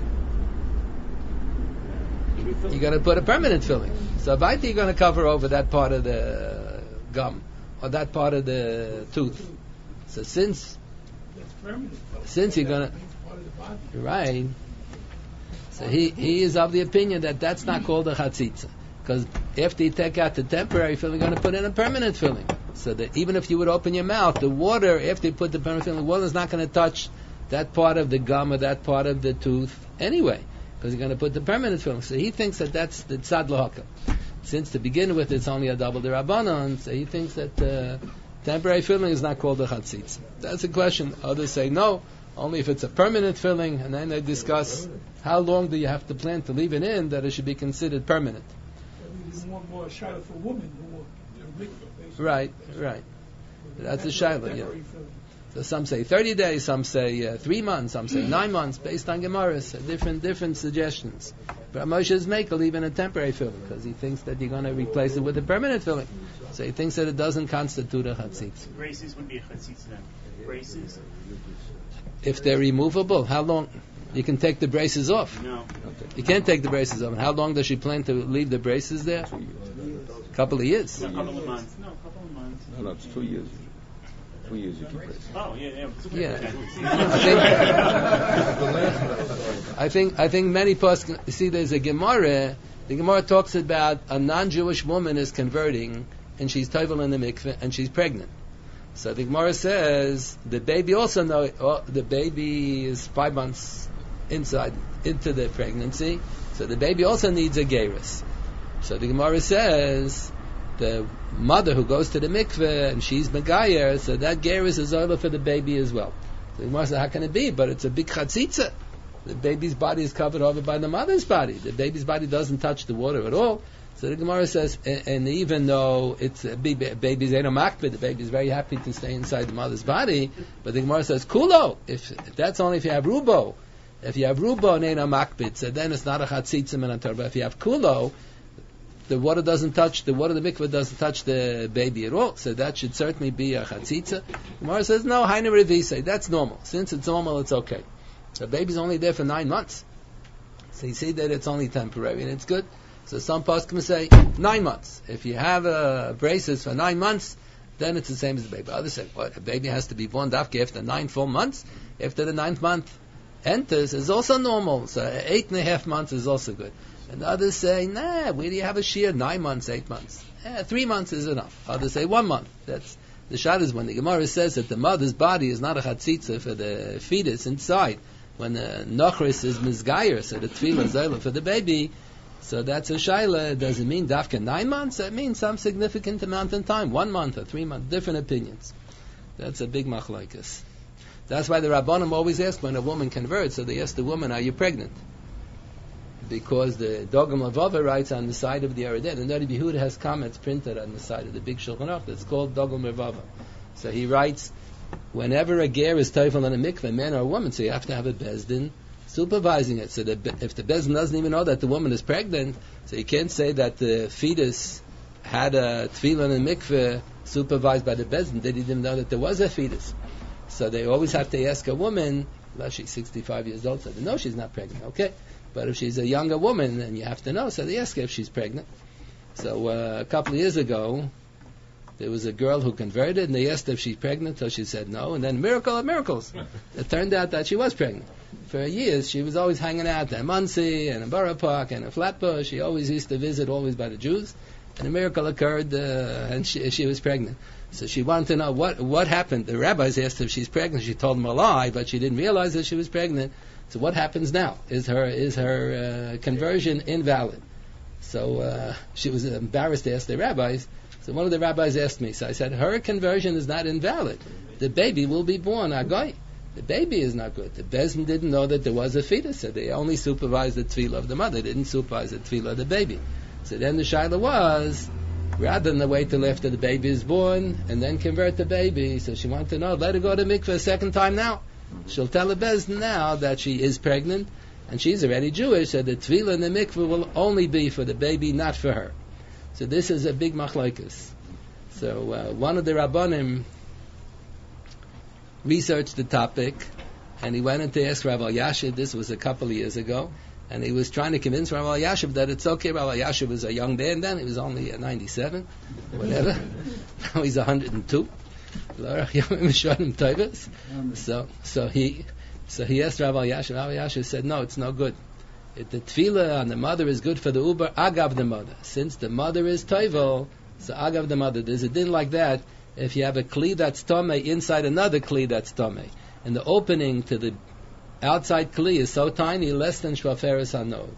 You're going to put a permanent filling. So Vaita, you're going to cover over that part of the gum or that part of the tooth. So since since you're going to right, so he he is of the opinion that that's not called a chatzitza, because after you take out the temporary filling, you're going to put in a permanent filling. So that even if you would open your mouth, the water, after you put the permanent filling, the water is not going to touch that part of the gum or that part of the tooth anyway, because you're going to put the permanent filling. So he thinks that that's the tzad lahaka. Since to begin with, it's only a double the rabbanon, so he thinks that uh, temporary filling is not called a chatzitz. That's a question. Others say no, only if it's a permanent filling, and then they discuss how long do you have to plan to leave it in that it should be considered permanent. More, more shadow for women who are Right, right. That's a shayla, yeah. So some say thirty days, some say uh, three months, some say nine months, based on Gemaras, uh, different different suggestions. But Moshe is makel even a temporary filling, because he thinks that you're going to replace it with a permanent filling. So he thinks that it doesn't constitute a chatzitz. Braces would be a chatzitz then. Braces? If they're removable, how long? You can take the braces off. No. You can't take the braces off. And how long does she plan to leave the braces there? A couple of years. No, a couple of months. No, a couple of months. No, no, it's two years. Two years you keep it. Oh, yeah, yeah. Yeah. I think, I think I think many poskim, you see, there's a Gemara. The Gemara talks about a non-Jewish woman is converting, and she's tovel in the mikveh, and she's pregnant. So the Gemara says the baby also know oh, the baby is five months inside into the pregnancy, so the baby also needs a gerus. So the Gemara says the mother who goes to the mikveh and she's megayer, so that gerus is over for the baby as well. So the Gemara says, how can it be? But it's a big chatzitza. The baby's body is covered over by the mother's body. The baby's body doesn't touch the water at all. So the Gemara says, and, and even though it's a baby, baby's eno makbid, the baby's very happy to stay inside the mother's body, but the Gemara says, kulo, if, if that's only if you have rubo. If you have rubo and eno makbid, so then it's not a chatzitza min haTorah. But if you have kulo, the water doesn't touch, the water of the mikveh doesn't touch the baby at all, so that should certainly be a chatzitza. The Gemara says, no, hainu revise, that's normal. Since it's normal, it's okay. The baby's only there for nine months. So you see that it's only temporary, and it's good. So some poskim say nine months. If you have a braces for nine months, then it's the same as the baby. Others say, what, a baby has to be born after after nine full months? After the ninth month enters is also normal. So eight and a half months is also good. And others say, nah, where do you have a shear? Nine months, eight months. Eh, three months is enough. Others say one month. That's the shot is when the Gemara says that the mother's body is not a chatzitza for the fetus inside. When the nochris is mizgayer, so the tefillah is oila for the baby. So that's a shaila. Does it mean dafka nine months? It means some significant amount of time, one month or three months. Different opinions. That's a big machlokes. That's why the Rabbanim always ask when a woman converts. So they ask the woman, "Are you pregnant?" Because the Dogam Lavava writes on the side of the Aradeh. The Nari Behuda has comments printed on the side of the big Shulchan Aruch. It's called Dogam Lavava. So he writes, whenever a ger is teufel on a mikveh, man or a woman, so you have to have a bezdin supervising it. So that if the bezdin doesn't even know that the woman is pregnant, so you can't say that the fetus had a tefillah in a mikveh supervised by the bezdin. They didn't even know that there was a fetus. So they always have to ask a woman, well, she's sixty-five years old, so they know she's not pregnant. Okay. But if she's a younger woman, then you have to know. So they ask her if she's pregnant. So uh, a couple of years ago, there was a girl who converted, and they asked her if she's pregnant, so she said no. And then, miracle of miracles, it turned out that she was pregnant. For years, she was always hanging out in Monsey and in Borough Park and in Flatbush. She always used to visit, always by the Jews. And a miracle occurred, uh, and she, she was pregnant. So she wanted to know what what happened. The rabbis asked her if she's pregnant. She told them a lie, but she didn't realize that she was pregnant. So what happens now? Is her is her uh, conversion invalid? So uh, she was embarrassed to ask the rabbis. So one of the rabbis asked me. So I said, her conversion is not invalid. The baby will be born agoy. The baby is not good. The Bezdin didn't know that there was a fetus, so they only supervised the tefillah of the mother. They didn't supervise the tefillah of the baby. So then the shaila was, rather than wait till after the baby is born and then convert the baby, so she wanted to know, let her go to mikveh a second time now. She'll tell the Bezdin now that she is pregnant, and she's already Jewish, so the tefillah in the mikveh will only be for the baby, not for her. So this is a big machlokes. So uh, one of the Rabbanim researched the topic, and he went in to ask Rav Elyashiv. This was a couple of years ago, and he was trying to convince Rav Elyashiv that it's okay. Rav Elyashiv was a young man then; he was only uh, ninety-seven, whatever. Now he's one hundred two. So, so he, so he asked Rav Elyashiv. Rav Elyashiv said, "No, it's no good. If the tefillah on the mother is good for the uber, agav the mother. Since the mother is toivel, so agav the mother. There's a din like that. If you have a kli that's tomei inside another kli that's tomei, and the opening to the outside kli is so tiny, less than shvaferes hanod.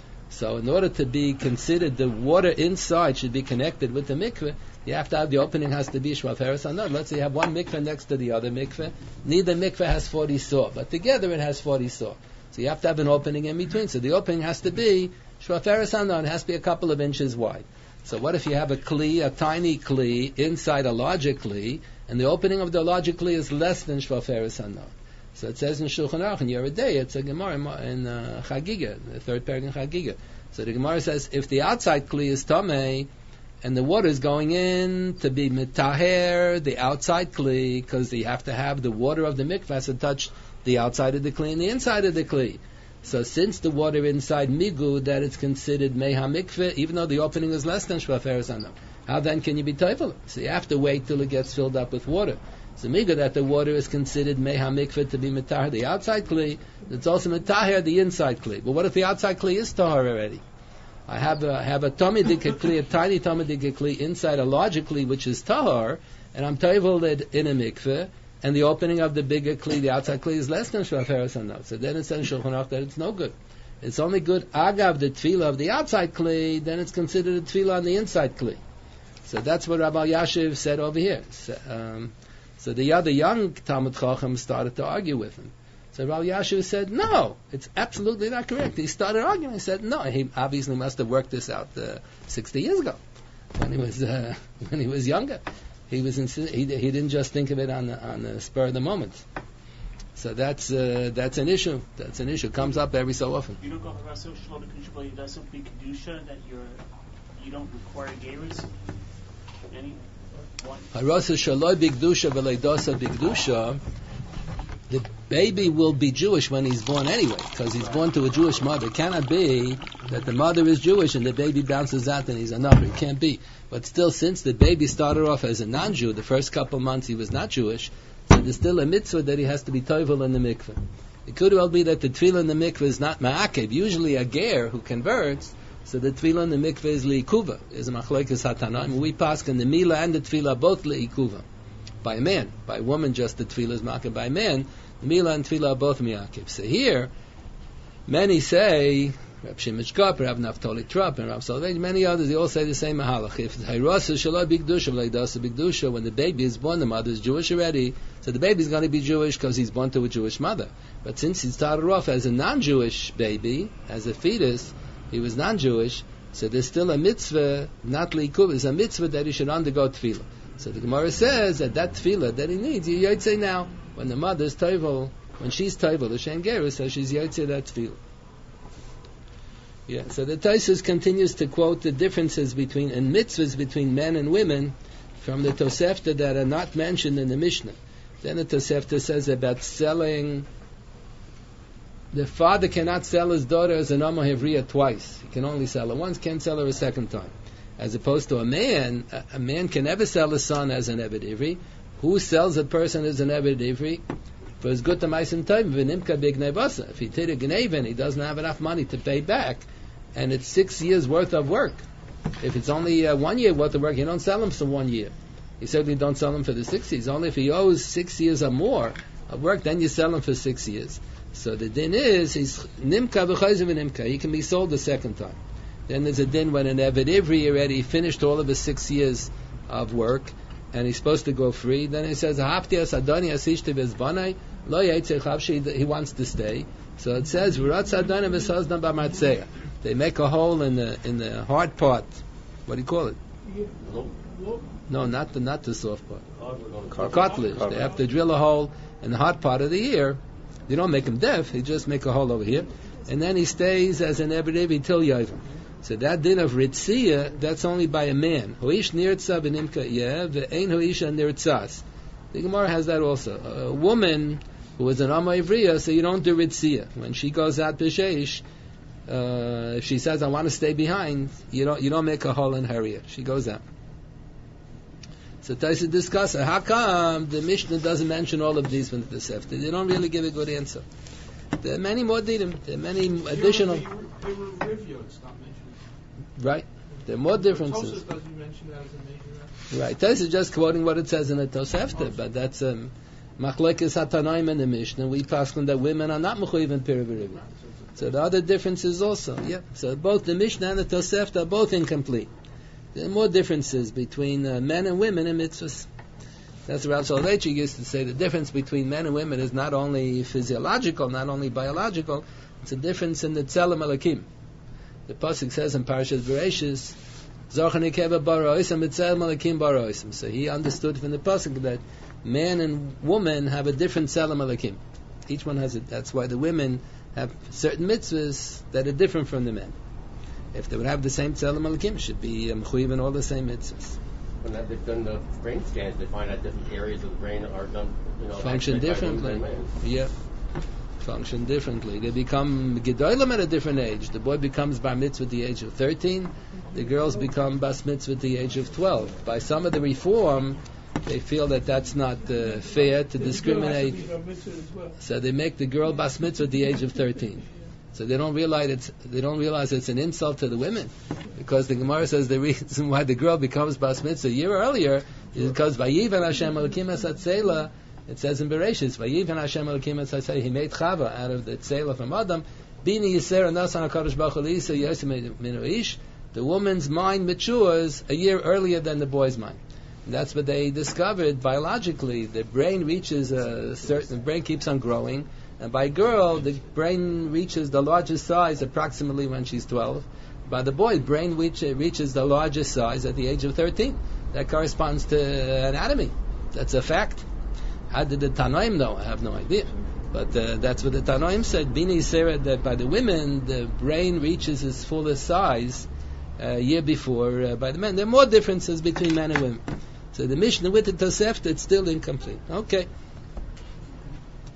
So in order to be considered, the water inside should be connected with the mikveh, you have to have, the opening has to be shvaferes hanod. Let's say you have one mikveh next to the other mikveh. Neither mikveh has forty saw, but together it has forty saw. So you have to have an opening in between. So the opening has to be shvaferes hanod. It has to be a couple of inches wide. So what if you have a kli, a tiny kli, inside a larger kli, and the opening of the larger kli is less than shvaferes hanod? So it says in Shulchan Aruch, in Yeridei, it's a Gemara in uh, Chagiga, the third parak in Chagiga. So the Gemara says, if the outside kli is tamei, and the water is going in to be mitaher, the outside kli, because you have to have the water of the mikvah has to touch the outside of the kli and the inside of the kli. So since the water inside migu, that it's considered meha mikveh, even though the opening is less than shvaferes hanod. How then can you be teufel? So you have to wait till it gets filled up with water. So migu, that the water is considered meha mikveh to be mitahar the outside kli, it's also mitahar the inside kli. But what if the outside kli is tahar already? I have a, I have a tomidika kli, a tiny tomidika kli inside a larger kli which is tahar, and I'm teufel in a mikveh, and the opening of the bigger kli, the outside kli, is less than shvaferes hanod. So then it says in Shulchan Aruch that it's no good. It's only good agav the tefillah of the outside kli, then it's considered a tefillah on the inside kli. So that's what Rabbi Elyashiv said over here. So, um, so the other young Talmud Chacham started to argue with him. So Rabbi Elyashiv said, no, it's absolutely not correct. He started arguing. He said, no, he obviously must have worked this out uh, sixty years ago when he was uh, when he was younger. He was insi- he, he didn't just think of it on the, on the spur of the moment. So that's uh, that's an issue. That's an issue. Comes up every so often. You don't go for Rasul Shalom Kedusha, doesn't be Kedusha that you're you don't require Geras? Any one? Harasa Shaloi Bigdusha Veleidasa Bigdusha. the baby will be Jewish when he's born anyway, because he's born to a Jewish mother. It cannot be that the mother is Jewish and the baby bounces out and he's another. It can't be. But still, since the baby started off as a non-Jew, the first couple months he was not Jewish, so there's still a mitzvah that he has to be toivel in the mikveh. It could well be that the tefillah in the mikveh is not ma'akev. Usually a ger who converts, so the tefillah in the mikveh is li'ikuva. Is a machlokes hatanaim. We pass in the mila and the tefillah both li'ikuva. By a man. By a woman, just the tefillah is ma'akev. By a man, the mila and tefillah are both mi'akev. So here, many say, Rab Shemesh Kop, Rab Naftali Trop, and Rab Soloveitch, many others, they all say the same mahalach. If Hayrasa Shalom Bigdusha, V'leidasa Bigdusha, when the baby is born, the mother is Jewish already, so the baby is going to be Jewish because he's born to a Jewish mother. But since he started off as a non-Jewish baby, as a fetus, he was non-Jewish, so there's still a mitzvah, not li'ikuv, it's a mitzvah that he should undergo tefillah. So the Gemara says that that tefillah that he needs, you say now, when the mother is toivel, when she's toivel, the Shen Gerus, so she's yotzei that tefillah. Yeah, so the Tosfos continues to quote the differences between and mitzvahs between men and women from the Tosefta that are not mentioned in the Mishnah. Then the Tosefta says about selling. The father cannot sell his daughter as an Amma Hevriya twice. He can only sell her once, can't sell her a second time. As opposed to a man, a, a man can never sell his son as an Eved Ivri. Who sells a person as an Eved Ivri? For his good to Maisim Toivim, v'nimka b'gnevasa. If he did a gneven, he doesn't have enough money to pay back, and it's six years worth of work. If it's only uh, one year worth of work, you don't sell him for one year. You certainly don't sell him for the six years. Only if he owes six years or more of work, then you sell him for six years. So the din is, he's nimka v'chayzer v'nimka. He can be sold the second time. Then there's a din when an Eved Ivri already finished all of his six years of work, and he's supposed to go free. Then he says, "Haftias Adoni asishte bezbanai lo yaitze chavshi." He wants to stay. So it says, "V'ratz Adoni v'sazdan b'martzeya." They make a hole in the in the hard part. What do you call it? No, not the not the soft part. Cartilage. They have to drill a hole in the hard part of the ear. They don't make him deaf. They just make a hole over here, and then he stays as an Eved Ivri till Yavim. So that din of Ritzia, that's only by a man. Hoish nirtza v'nimka yeh ve'ein hoisha nirtzas. The Gemara has that also. A woman who is an Amma Ivriya, so you don't do Ritzia. When she goes out b'sheish, uh, if she says, "I want to stay behind," you don't you don't make a hole in her ear. She goes out. So Taisa discuss how come the Mishnah doesn't mention all of these from the Tosefta. They don't really give a good answer. There are many more dinim. There are many additional. They were review. It's not mentioned. Right. There are more differences. Tosfos doesn't mention that as a major. Right. Taisa is just quoting what it says in the Tosefta, but that's um, machlekes hatanaim in the Mishnah. We pass on that women are not mechuyev in piriviriv. So the other differences also. Yeah. So both the Mishnah and the Tosefta are both incomplete. There are more differences between uh, men and women in mitzvahs. That's what Rav Soloveitch used to say. The difference between men and women is not only physiological, not only biological. It's a difference in the tzelem alakim. The pasuk says in Parashat Bereshis, "Zorcha nikeva bara oisam b'tzelem alakim bara oisam." So he understood from the pasuk that man and woman have a different tzelem alakim. Each one has it. That's why the women have certain mitzvahs that are different from the men. If they would have the same tzelem alakim, it should be mechuyev in all the same mitzvahs. When they've done the brain scans, they find out different areas of the brain are done, you know, function differently. Yeah, function differently. They become gedolim at a different age. The boy becomes bar mitzvah at the age of thirteen. The girls become bas mitzvah at the age of twelve. By some of the reform, they feel that that's not uh, fair to discriminate. So they make the girl bas mitzvah at the age of thirteen. So they don't realize it's they don't realize it's an insult to the women, because the Gemara says the reason why the girl becomes bas mitzvah a year earlier is because Vayivan Hashem Elokim Es Hatzela. It says in Bereshis, Vayivan Hashem Elokim Es Hatzela. He made Chava out of the tzela from Adam. Bini Yisera Nasan Hakadosh Baruch Hu Lisa Yosem Minu Ish. The woman's mind matures a year earlier than the boy's mind. And that's what they discovered biologically. The brain reaches a certain. The brain keeps on growing. And by girl, the brain reaches the largest size approximately when she's twelve. By the boy, the brain reach, reaches the largest size at the age of thirteen. That corresponds to anatomy. That's a fact. How did the Tanoim know? I have no idea. But uh, that's what the Tanoim said. Bini said that by the women, the brain reaches its fullest size a uh, year before uh, by the men. There are more differences between men and women. So the Mishnah with the Tosefta, it's still incomplete. Okay.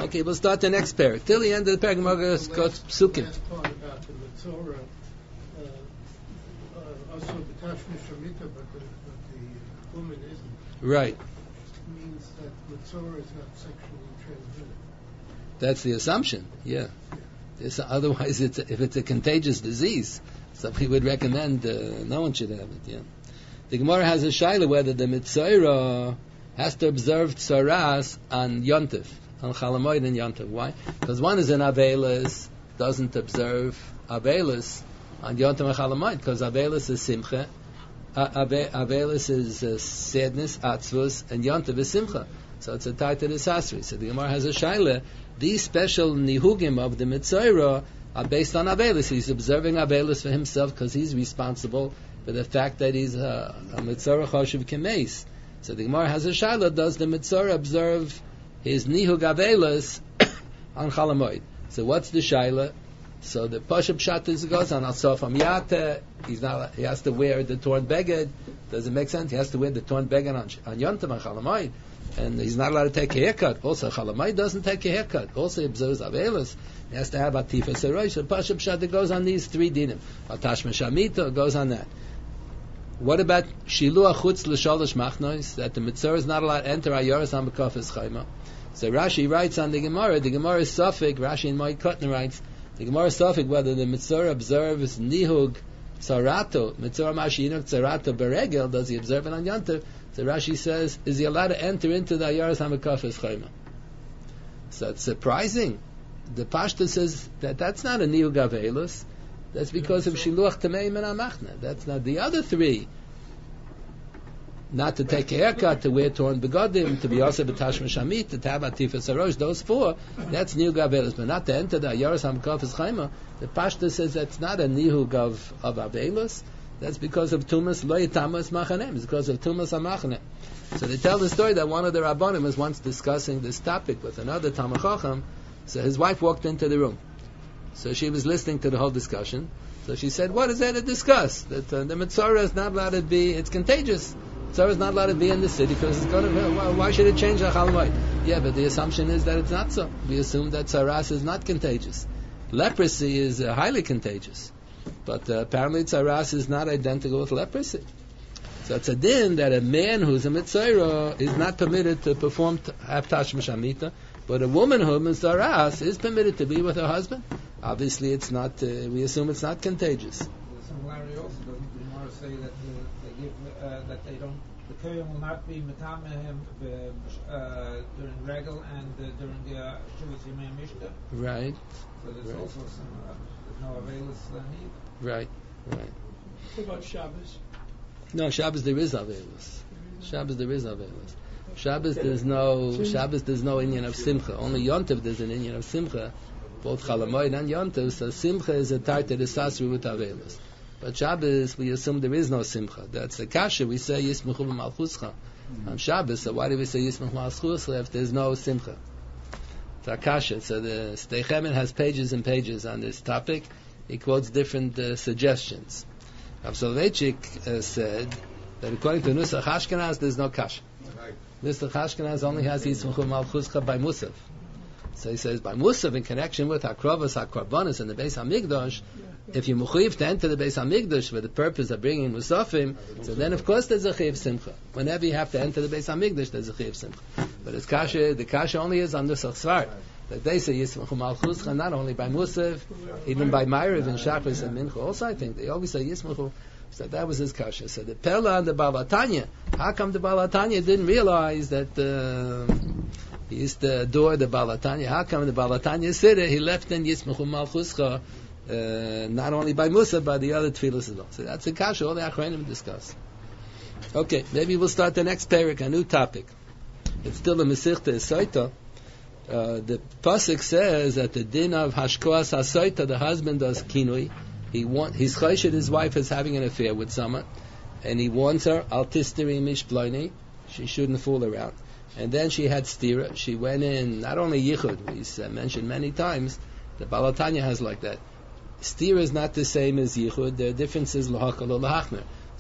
Okay, we'll start the next parak. Till the end of the parak, we're going to go to Psukim. The last part about the Mitzorah, uh, uh, also the Tashmish Shemitah, but the, but the woman isn't. Right. Means that Mitzorah is not sexually transmitted. That's the assumption, yeah. It's, otherwise, it's, if it's a contagious disease, somebody would recommend uh, no one should have it, yeah. The Gemara has a shaila whether the Mitzorah has to observe Tzaras on Yontif, on Chalamoid and Yontif. Why? Because one is an Avelis, doesn't observe Avelis on Yontif and Chalamoid, because Avelis is Simcha, uh, Avelis is uh, sadness, Atzvus, and Yontif is Simcha. So it's a tie to the Sasri. So the Gemara has a shaila. These special nihugim of the Mitzorah are based on Avelis. He's observing Avelis for himself because he's responsible for the fact that he's a, a Mitzorah Choshev Kemeis. So the Gemara has a shaila, does the Mitzorah observe his Nihug Avelis on Chalamoid? So what's the shaila? So the Pashup Pshat is goes on Asofam Yate, he's not, he has to wear the torn beged. Does it make sense? He has to wear the torn beged on, on Yontam on Chalamoid. And he's not allowed to take a haircut. Also, Chalamoid doesn't take a haircut. Also, he observes Avelis. He has to have Atifa Serosh. So Pashup Pshat goes on these three dinim. Atash Meshamita goes on that. What about Shiluah Chutz L'Shalosh Machnois? That the Mitzorah is not allowed to enter Ayoras HaMekafes Chayma. So Rashi writes on the Gemara, the Gemara is Safik, Rashi in Moed Kotner writes, the Gemara is Safik whether the Mitzorah observes Nihug Tzarato, Mitzorah Mashinuk Tzarato Beregel, does he observe it on Yontif? So Rashi says, is he allowed to enter into the Ayoras HaMekafes Chayma? So it's surprising. The Pashta says that that's not a Nihug Avelos. That's because of Shiluach Tameim and Amachna. That's not the other three. Not to take a haircut, to wear torn begodim, to be also b'tashma shamit, to have atifa sarosh. Those four, that's nihug avelos. But not to enter the Ayoras HaMekafes Chayma. The Pashta says that's not a nihug of of avelos. That's because of tumas lo yitamas machanem. It's because of tumas amachanem. So they tell the story that one of the Rabbanim was once discussing this topic with another Talmid Chacham. So his wife walked into the room. So she was listening to the whole discussion. So she said, what is there to discuss? That uh, the Mitzorah is not allowed to be, it's contagious. Mitzorah is not allowed to be in the city because it's going to, well, why should it change the Chalamoid? Yeah, but the assumption is that it's not so. We assume that Tzaras is not contagious. Leprosy is uh, highly contagious. But uh, apparently Tzaras is not identical with leprosy. So it's a din that a man who's a Mitzorah is not permitted to perform t- have Tashma Shamita, but a woman who is Tzaras is permitted to be with her husband. Obviously, it's not. Uh, we assume it's not contagious. The similarity also doesn't the Gemara say that uh, they give uh, that they don't. The kohen will not be metamehem uh, during Regel and uh, during uh, Shuvas Yemei Mishta. Right. So there's Right. also some uh, there's no Avelis uh, need. Right. Right. What about Shabbos? No, Shabbos there is Avelis. Shabbos there is Avelis. Shabbos there's no Shabbos there's no Inyan of Simcha. Only Yontiv there's an Inyan of Simcha. Both Chalamoid and Yontiv. So Simcha is a tie to the Sasri with Avelis. But Shabbos we assume there is no Simcha. That's the Kasha. We say Yismechu B'Malchuscha on Shabbos. So why do we say Yismechu B'Malchuscha if there's no Simcha? It's a Kasha. So the Steichemen has pages and pages on this topic. He quotes different uh, suggestions. Rav Soloveitchik uh, said that according to Nusach Ashkenaz, there's no Kasha. Nusach Ashkenaz only has Yismechu Malchuscha by Musaf. So he says by Musaf in connection with Hakrovas, Hakorbanos, and the Beis Hamikdash, if you mechuyev to enter the Beis Hamikdash for the purpose of bringing Musafim, so then of course there's a Chiv Simcha. Whenever you have to enter the Beis Hamikdash, there's a Chiv Simcha. But it's Kasha, the Kasha only is on Nusach Svar. That they say Yismechu Malchuscha not only by Musaf, even by Ma'ariv and Shachris and Mincha. Also, I think they always say Yismechu. So that was his kasha. So the Pella and the Balatanya. How come the Balatanya didn't realize that uh, he used to adore the Balatanya? How come the Balatanya said it? He left in Yismechu Malchuscha uh, not only by Musaf, but the other tefillas as well. So that's the kasha. All the Achronim discuss. Okay, maybe we'll start the next parak, a new topic. It's still a Masechta Esaita. Uh, the pasuk says that the din of hashkoas hasoita, the husband does kinui. He want he's chayshed his wife is having an affair with someone, and he warns her al tisteri mishploini. She shouldn't fool around. And then she had stira. She went in not only yichud. We uh, mentioned many times. The Balatanya has like that. Stira is not the same as yichud. There are differences lahakal or lahachmer.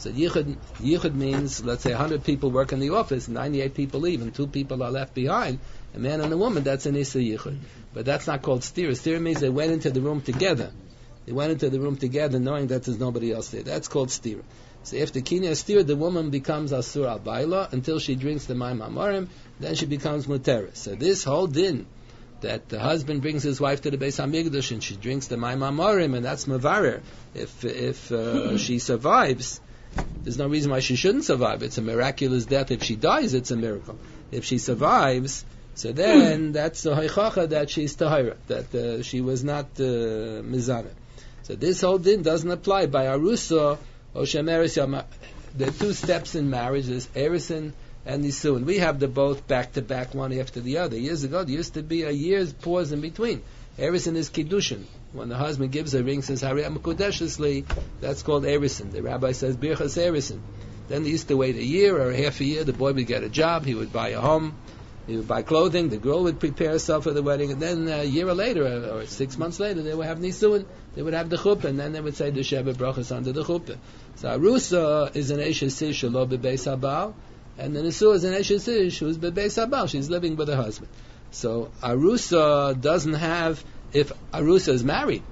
So yichud, yichud means, let's say one hundred people work in the office, ninety-eight people leave, and two people are left behind, a man and a woman, that's an Issa yichud. But that's not called stira. Stira means they went into the room together. They went into the room together knowing that there's nobody else there. That's called stira. So if the kinyan stira, the woman becomes asur al baila until she drinks the mayim hamorim, then she becomes muteres. So this whole din, that the husband brings his wife to the Beis Hamikdash and she drinks the mayim hamorim, and that's mavarer. If if uh, she survives, there's no reason why she shouldn't survive. It's a miraculous death. If she dies, it's a miracle. If she survives, so then that's a haichacha that she's tahira, that uh, she was not uh, mizana. So this whole din doesn't apply by arusa or shemeres yama. The two steps in marriage is erison and nisuin. We have them both back to back, one after the other. Years ago, there used to be a year's pause in between. Erison is kiddushin. When the husband gives a ring, says Hariyam Kudeshesli, that's called erison. The rabbi says Birchas erison. Then they used to wait a year or half a year. The boy would get a job. He would buy a home. He would buy clothing. The girl would prepare herself for the wedding. And then a year later, or six months later, they would have nisuin. They would have the chuppah, and then they would say the sheva brachas under the chuppah. So arusa is an eshes ish lo bebeis habal, and the nisua is an eshes ish who's bebeis habal. She's living with her husband. So arusa doesn't have. If arusa is married,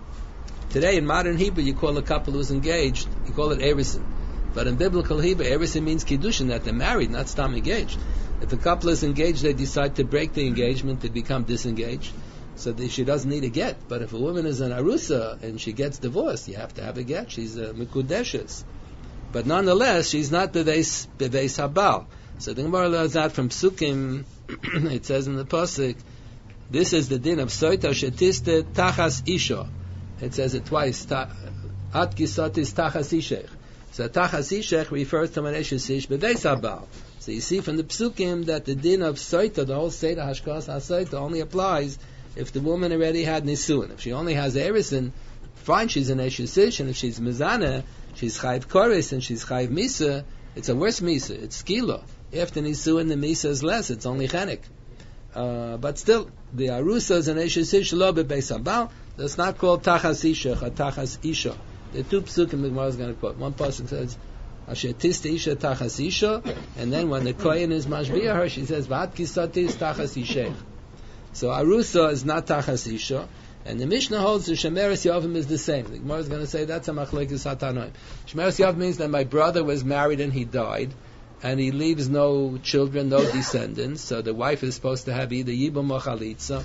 today in modern Hebrew you call a couple who's engaged, you call it erison. But in biblical Hebrew, erison means kiddushin, that they're married, not stam engaged. If a couple is engaged, they decide to break the engagement, to become disengaged, so that she doesn't need a get. But if a woman is an arusa and she gets divorced, you have to have a get. She's a mikudeshes. But nonetheless, she's not beveis beveis habal. So the Gemara learns that from Psukim. It says in the pasuk, this is the din of soita shetiste tachas isha. It says it twice. At gisotis tachas ishech. So tachas ishech refers to an eshes ish beveis habal. So you see from the Psukim that the din of soita, the whole seder hashkas hasoita, only applies if the woman already had nisuin. If she only has erison, fine, she's an eshes ish, and if she's mizana, she's chayv koris and she's chayv misa. It's a worse misa. It's skila. After nisuin, the misa is less. It's only chenek. Uh, but still, the arusa is an eshes ish lo bebeis habal. That's not called tachas isha or tachas isha. The two psukim the Gemara is going to quote. One pasuk says asher tista isha tachas isha, and then when the kohen is mashbiah her, she says v'at kisatis tachas ishech. So arusa is not tachas isha, and the Mishnah holds the shemeres yavim is the same. The Gemara is going to say that's a machlekes hatanoim. Shemeres yavim means that my brother was married and he died, and he leaves no children, no descendants, so the wife is supposed to have either yibum or chalitza,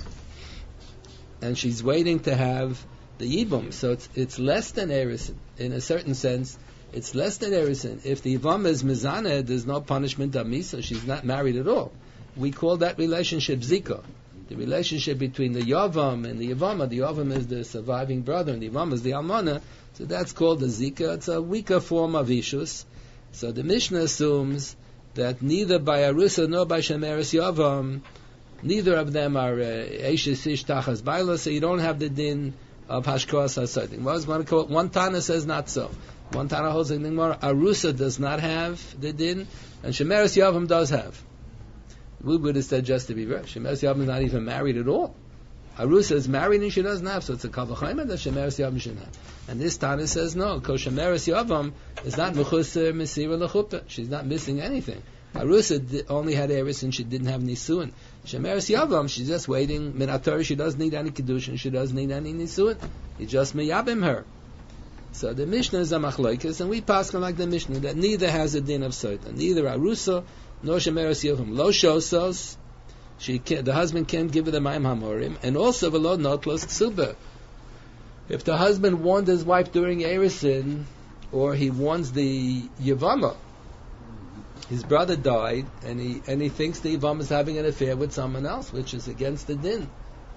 and she's waiting to have the yibum, so it's it's less than erison. In a certain sense, it's less than erison. If the yivam is mizana, there's no punishment of misa, she's not married at all. We call that relationship zika. The relationship between the yavam and the yavama, the yavam is the surviving brother, and the yavam is the almana, so that's called the zika. It's a weaker form of ishus. So the Mishnah assumes that neither by arusa nor by shemeres yavam, neither of them are eshes ish tachas baila, so you don't have the din of hashkos hasodim. One Tana says not so. One Tana holds that arusa does not have the din, and shemeres yavam does have. We would have said just to be right. Shemeres yavam is not even married at all. Arusa is married and she doesn't have, so it's a kavachayim that shemeres yavam shouldn't have. And this Tana says no, because shemeres yavam is not mechuser mesira lechuppah. She's not missing anything. Arusa only had eris and she didn't have nisuin. Shemeres yavam, she's just waiting. Minator, she doesn't need any kedushin, she doesn't need any nisuin. He just miyabim her. So the Mishnah is a machlokes, and we pass on like the Mishnah that neither has a din of soita, neither arusa nor shemeres yavam. Lo shosos, she can, the husband can't give her the mayim hamorim, and also v'lo notlos ksuba. If the husband warned his wife during erison, or he warns the yavama, his brother died, and he and he thinks the yavama is having an affair with someone else, which is against the din.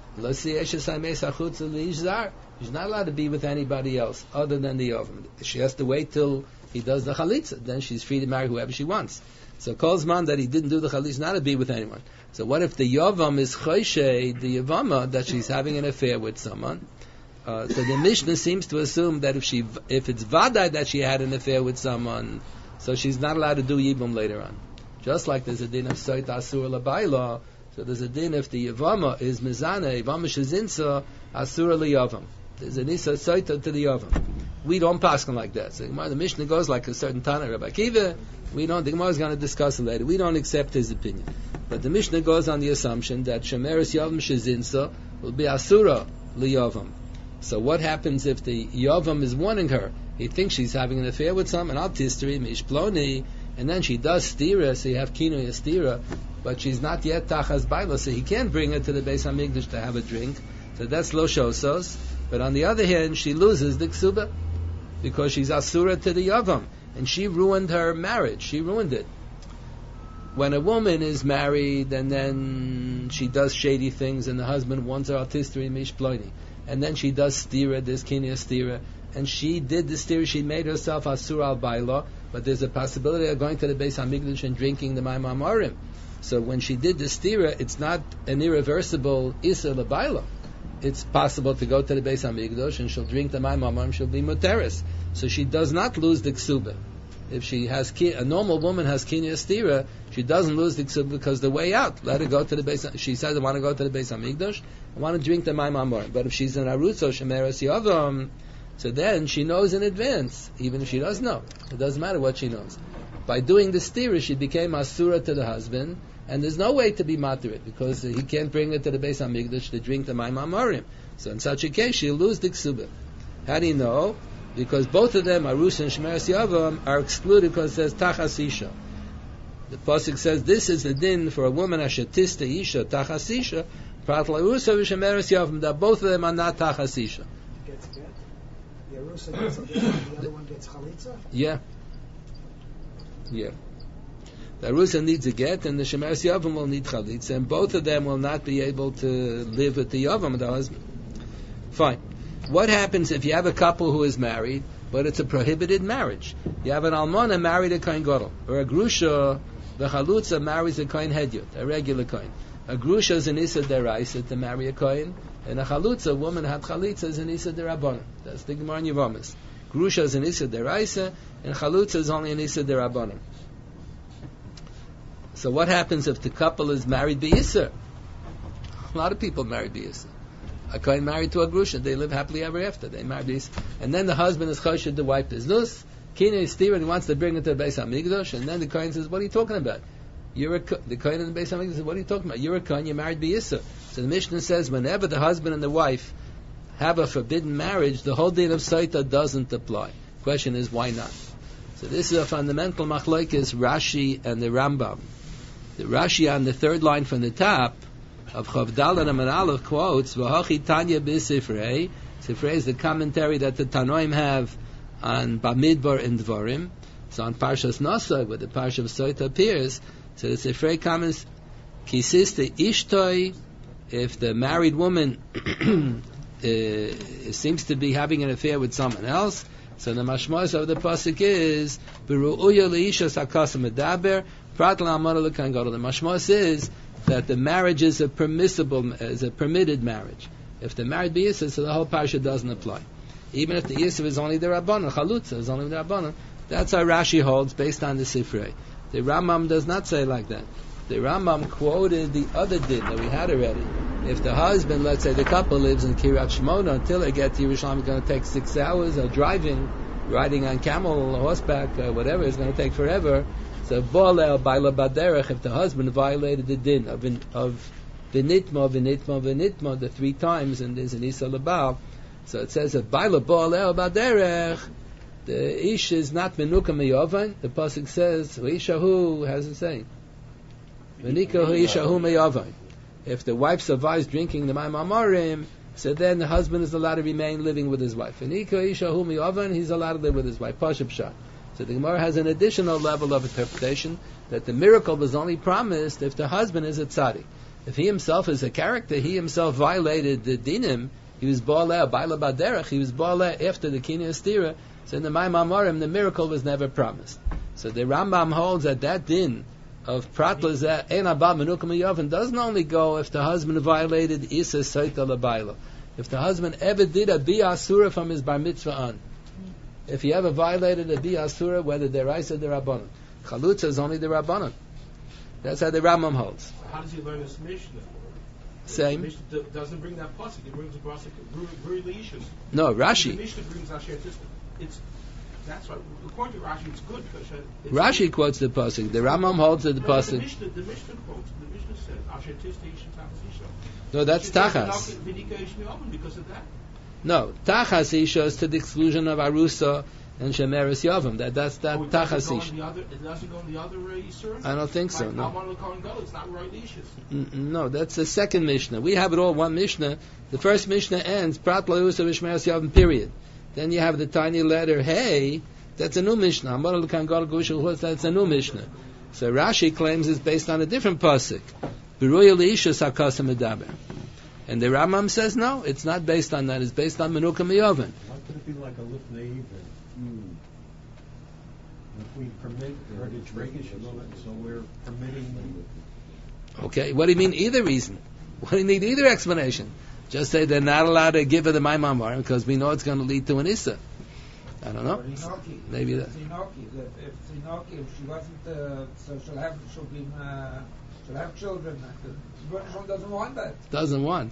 She's not allowed to be with anybody else other than the yavam. She has to wait till he does the chalitza. Then she's free to marry whoever she wants. So calls man that he didn't do the chalitza, not to be with anyone. So what if the yavam is chosheh, the yavama, that she's having an affair with someone? Uh, so the Mishnah seems to assume that if she, if it's vadai that she had an affair with someone, so she's not allowed to do yibum later on. Just like there's a din of soit asur labayla, so there's a din if the yavama is mizana, yavama shezinsa asur liyavam. There's a nisa soita to the yavam. we don't paskin like that. So the, Gemara, the Mishnah goes like a certain Tana, Rabbi Akiva. We don't. The Gemara is going to discuss it later. We don't accept his opinion. But the Mishnah goes on the assumption that Shemeres Yavam Shezinsa will be Asura Liyavam. So what happens if the Yavam is warning her? He thinks she's having an affair with someone, Altistri, Mishploni, and then she does stira, so you have Kino Yastira, but she's not yet Tachas Baila, so he can't bring her to the Beis HaMikdash to have a drink. So that's Lo Shosos. But on the other hand, she loses the Ksuba, because she's Asura to the Yavam, and she ruined her marriage. She ruined it. When a woman is married, and then she does shady things, and the husband wants her Altistri, Mishploni, and then she does stira, this Kino Yastira, and she did the stira, she made herself Asura al Baila, but there's a possibility of going to the Beis HaMikdash and drinking the Mayim Amorim. So when she did the stira, it's not an irreversible Issa L'Baila. It's possible to go to the Beis HaMikdash and she'll drink the Mayim Amorim, she'll be Muteris. So she does not lose the Ksuba. If she has, ki- a normal woman has Kinya Stira, she doesn't lose the Ksuba because the way out, let her go to the Beis, she says, I want to go to the Beis HaMikdash, I want to drink the Mayim Amorim. But if she's an Arutzo, Shemeres Yavam, so then she knows in advance, even if she doesn't know. It doesn't matter what she knows. By doing the stira, she became asura to the husband, and there's no way to be materit, because he can't bring her to the Beis HaMikdash to drink the Mayim Amorim. So in such a case, she'll lose the ksuba. How do you know? Because both of them, Arus and Shemeres Yavam, are excluded because it says Tachas Isha. The Pasuk says, this is the din for a woman, Ashetista Isha, Tachas Isha, Prat L'Arusa v'Shemeres Yavam, that both of them are not Tachas Isha. Gets a get? The Arusa gets a get, the other one gets Chalitza? Yeah. Yeah. The Arusa needs a get, and the Shemeres Yavam will need Chalitza, and both of them will not be able to live with the Yavam, the husband. Fine. What happens if you have a couple who is married, but it's a prohibited marriage? You have an Almana married a Kohen Gadol, or a Grusha, the Chalutza marries a Kohen Hedyot, a regular Kohen. A Grusha is an Issa Deraisa to marry a Kohen, and a Chalutza, a woman had Chalitza, is an Issa Derabbanan. That's the Gemara in Yevamis. Grusha is an Issa Deraisa, and Chalutza is only an Issa Derabbanan. So what happens if the couple is married B'Yisr? A lot of people marry B'Yisr. A Kohen married to a Grusha, they live happily ever after. They marry B'Yisr. And then the husband is choshed to wipe his nus, Kina is stira, and he wants to bring it to the Beis HaMikdash, and then the Kohen says, what are you talking about? You're a, the Kohen in the Beis HaMikdash says, what are you talking about? You're a Kohen, you're married B'Yisr. So the Mishnah says, whenever the husband and the wife have a forbidden marriage, the whole din of Saita doesn't apply. Question is, why not? So this is a fundamental machlokes, Rashi and the Rambam. The Rashi on the third line from the top of Chavdal and Amar Aleph quotes, V'hachi Tanya b'Sifrei. Sifrei is the commentary that the Tanoim have on Bamidbar and Dvarim. So on Parshas Nasa, where the Parsha of Soita appears, so the Sifrei comments, Kisiste Ishtoi, if the married woman uh, seems to be having an affair with someone else, so the mashmos of the pasuk is Beru'uya leishas hakasam medaber prat la'amar l'kan gadol. The mashmos is that the marriage is a permissible, is a permitted marriage. If the married be Yisr, so the whole parsha doesn't apply. Even if the Yisr is only the Rabbanon, Chalutza is only the Rabbanon, that's how Rashi holds based on the Sifrei. The Rambam does not say like that. The Rambam quoted the other din that we had already. If the husband, let's say the couple lives in Kiryat Shmona, until they get to Yerushalayim, it's going to take six hours of driving, riding on camel, horseback, uh, whatever, it's going to take forever. So, Bolel, Baila Baderech, if the husband violated the din of, in, of Vinitma, Vinitma, Vinitma, the three times, and there's an Isa Labal, so it says that Baila Bolel Baderech, the Ish is not Menuka Meyovan, the Pasuk says, Ishahu, how's it saying? Menika Ishahu Meyovan. If the wife survives drinking the Mayim Amorim, so then the husband is allowed to remain living with his wife. Menika Ishahu Meyovan, he's allowed to live with his wife. Pashup Shah. So the Gemara has an additional level of interpretation that the miracle was only promised if the husband is a tzaddik. If he himself is a character, he himself violated the dinim, he was ba'aleh, ba'aleh baderech, he was ba'aleh after the Kinyan Stira, so in the Mayim Amorim, the miracle was never promised. So the Rambam holds that that din of pratlaz ein abba menukam yavin doesn't only go if the husband violated isa saita labayla. If the husband ever did a bi asura from his bar mitzvah on, if he ever violated a bi asura, whether they're isa or the rabbanon, chalutza is only the rabbanon. That's how the Rambam holds. How does he learn this Mishnah? Same. The Mishnah doesn't bring that pasuk. It brings the pasuk very issues. No, Rashi. The Mishnah brings Asher Tisna. it's that's right. According to Rashi, it's good because uh, it's Rashi good. quotes the pasuk. The Rambam holds to the No, but the pasuk. Mishnah, the Mishnah quotes. The Mishnah says, "Asher tista isha tachas isha." No, that's She says, tachas. "V'nika ish mi'omen," because of that. No, tachas isha is to the exclusion of arusa and shemeres yavam. That that's that Oh, it tachas doesn't go isha. in the other. It doesn't go in the other uh, Yisurim? I don't think so. Like, No. Alman L'Kohen Gadol, it's not right issues. N- No, that's the second Mishnah. We have it all one Mishnah. The first Mishnah ends Prat Leusa Vishmeres Yavam. Period. Then you have the tiny letter Hey. That's a new Mishnah. Amar L'Kan Gadol Gushel Hutz. That's a new Mishnah. So Rashi claims it's based on a different pasuk. Beruya Leishus Hakasa Medaber. And the Rambam says no, it's not based on that. It's based on Menuka Miyovan. Why could it be like a lifnei even? Hmm. If we permit her to drink it, so we're permitting. Okay, what do you mean either reason? What do you need either explanation? Just say they're not allowed to give her the Maimam Marim because we know it's going to lead to an Issa. I don't know. Tzinoki. Maybe that. Tzinoki. If, if Tzinoki, if she wasn't, uh, so she'll have, she'll be, uh, she'll have children. She doesn't want that. Doesn't want.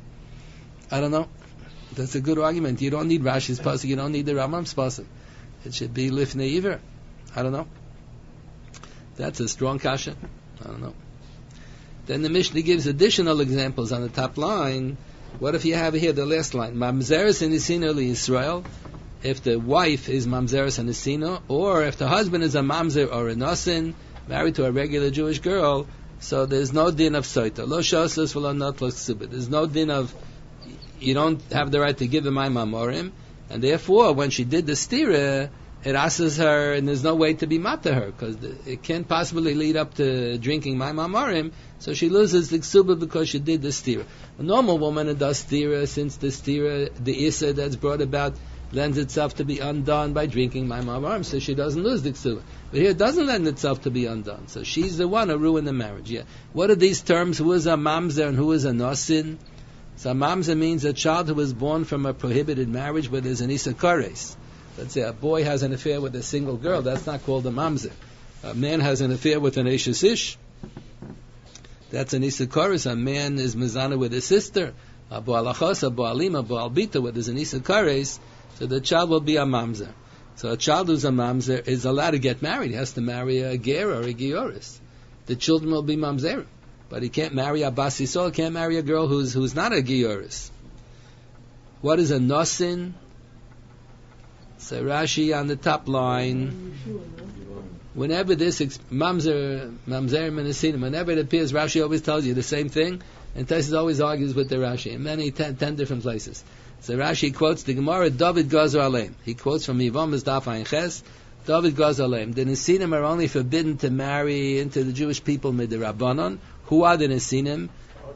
I don't know. That's a good argument. You don't need Rashi's pasuk. You don't need the Rambam's pasuk. It should be lifnei iver. I don't know. That's a strong kasha. I don't know. Then the Mishnah gives additional examples on the top line. What if you have here the last line? Mamzeres and Nisina Yisrael. If the wife is Mamzeres and Nisina, or if the husband is a Mamzer or a Nasin, married to a regular Jewish girl, so there's no din of Soita. Lo Shosas v'lo not lo Ksubit. There's no din of, you don't have the right to give him my Mamorim, and therefore when she did the stira, it asks her, and there's no way to be mad to her, because it can't possibly lead up to drinking my Mamorim, so she loses the Ksuba because she did the stira. A normal woman that does stira, since the stira, the Issa that's brought about, lends itself to be undone by drinking my Mamorim, so she doesn't lose the Ksuba. But here it doesn't lend itself to be undone, so she's the one who ruined the marriage. Yeah. What are these terms? Who is a Mamzer and who is a Nosin? So a Mamzer means a child who was born from a prohibited marriage, but there's an Issa Kares. Let's say a boy has an affair with a single girl, that's not called a Mamzer. A man has an affair with an Eishes Ish, that's an Issa Kares. A man is Mizana with his sister, a Bo'al Achos, a Bo'alim, a Bo'al Bita, where there's an Issa Kares, so the child will be a Mamzer. So a child who's a Mamzer is allowed to get married. He has to marry a Ger or a Gioris. The children will be Mamzer. But he can't marry a Bas Yisrael, can't marry a girl who's who's not a Gioris. What is a Nosin? So Rashi on the top line, whenever this ex- Mamzer, Mamzer Menasinim, whenever it appears, Rashi always tells you the same thing, and Taisus always argues with the Rashi in many, ten, ten different places. So Rashi quotes the Gemara, David Gazer Aleim. He quotes from Yivam Daf Ayin Ches, David Gazer Aleim. The Nesinim are only forbidden to marry into the Jewish people mid the Rabbanon. Who are the Nesinim?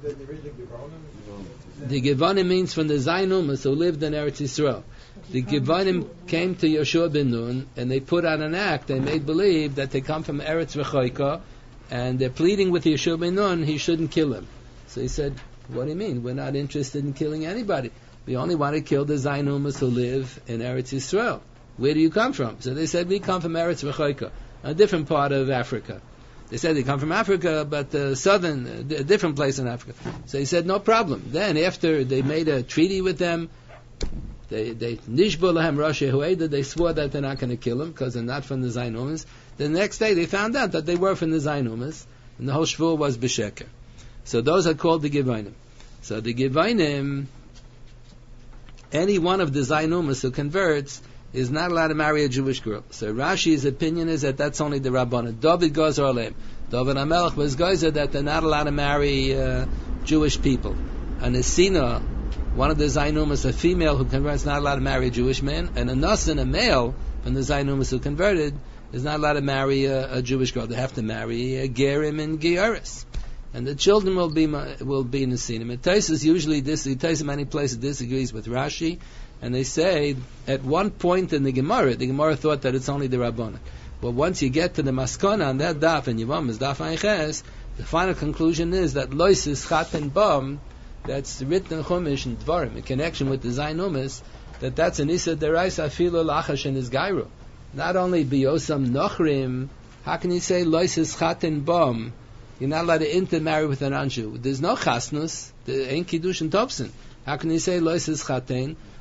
The Givonim means from the Zainumas who lived in Eretz Yisrael. The Givonim came to Yoshua ben Nun and they put on an act, they made believe that they come from Eretz V'choika, and they're pleading with Yoshua ben Nun he shouldn't kill him. So he said, what do you mean? We're not interested in killing anybody. We only want to kill the Zainumas who live in Eretz Yisrael. Where do you come from? So they said, we come from Eretz V'choika, a different part of Africa. They said they come from Africa, but uh, southern, uh, a different place in Africa. So he said, no problem. Then after they made a treaty with them, they they nishbu lahem Rashi Hueda, they swore that they're not going to kill them because they're not from the Zainumas. The next day they found out that they were from the Zainumas, and the whole shvur was b'sheker. So those are called the Givainim. So the Givainim, any one of the Zainumas who converts is not allowed to marry a Jewish girl. So Rashi's opinion is that that's only the Rabbanan. David Gazer Aleim. David HaMelech was Gazer that they're not allowed to marry uh, Jewish people. And Esina, one of the Zainumas, a female who converts, is not allowed to marry a Jewish man. And a Nasan, a male from the Zainumas who converted, is not allowed to marry a, a Jewish girl. They have to marry a Gerim and Gioris. And the children will be will be Nesinim. And Taisus usually dis Taisus many places disagrees with Rashi, and they say at one point in the Gemara, the Gemara thought that it's only the Rabbanan. But once you get to the Maskana on that daf and Yivam is daf Ayin, the final conclusion is that Lois is Chaten Bam, that's written in Chumash and Dvarim in connection with the Zainumas, that that's an Issa Deraisa Afilo Lachash and his Gairu. Not only Biyosam Nochrim, how can you say Lois is Chaten Bam? You're not allowed to intermarry with an Anshu. There's no chasnus. There ain't kiddush and topsin. How can you say lois is chatein?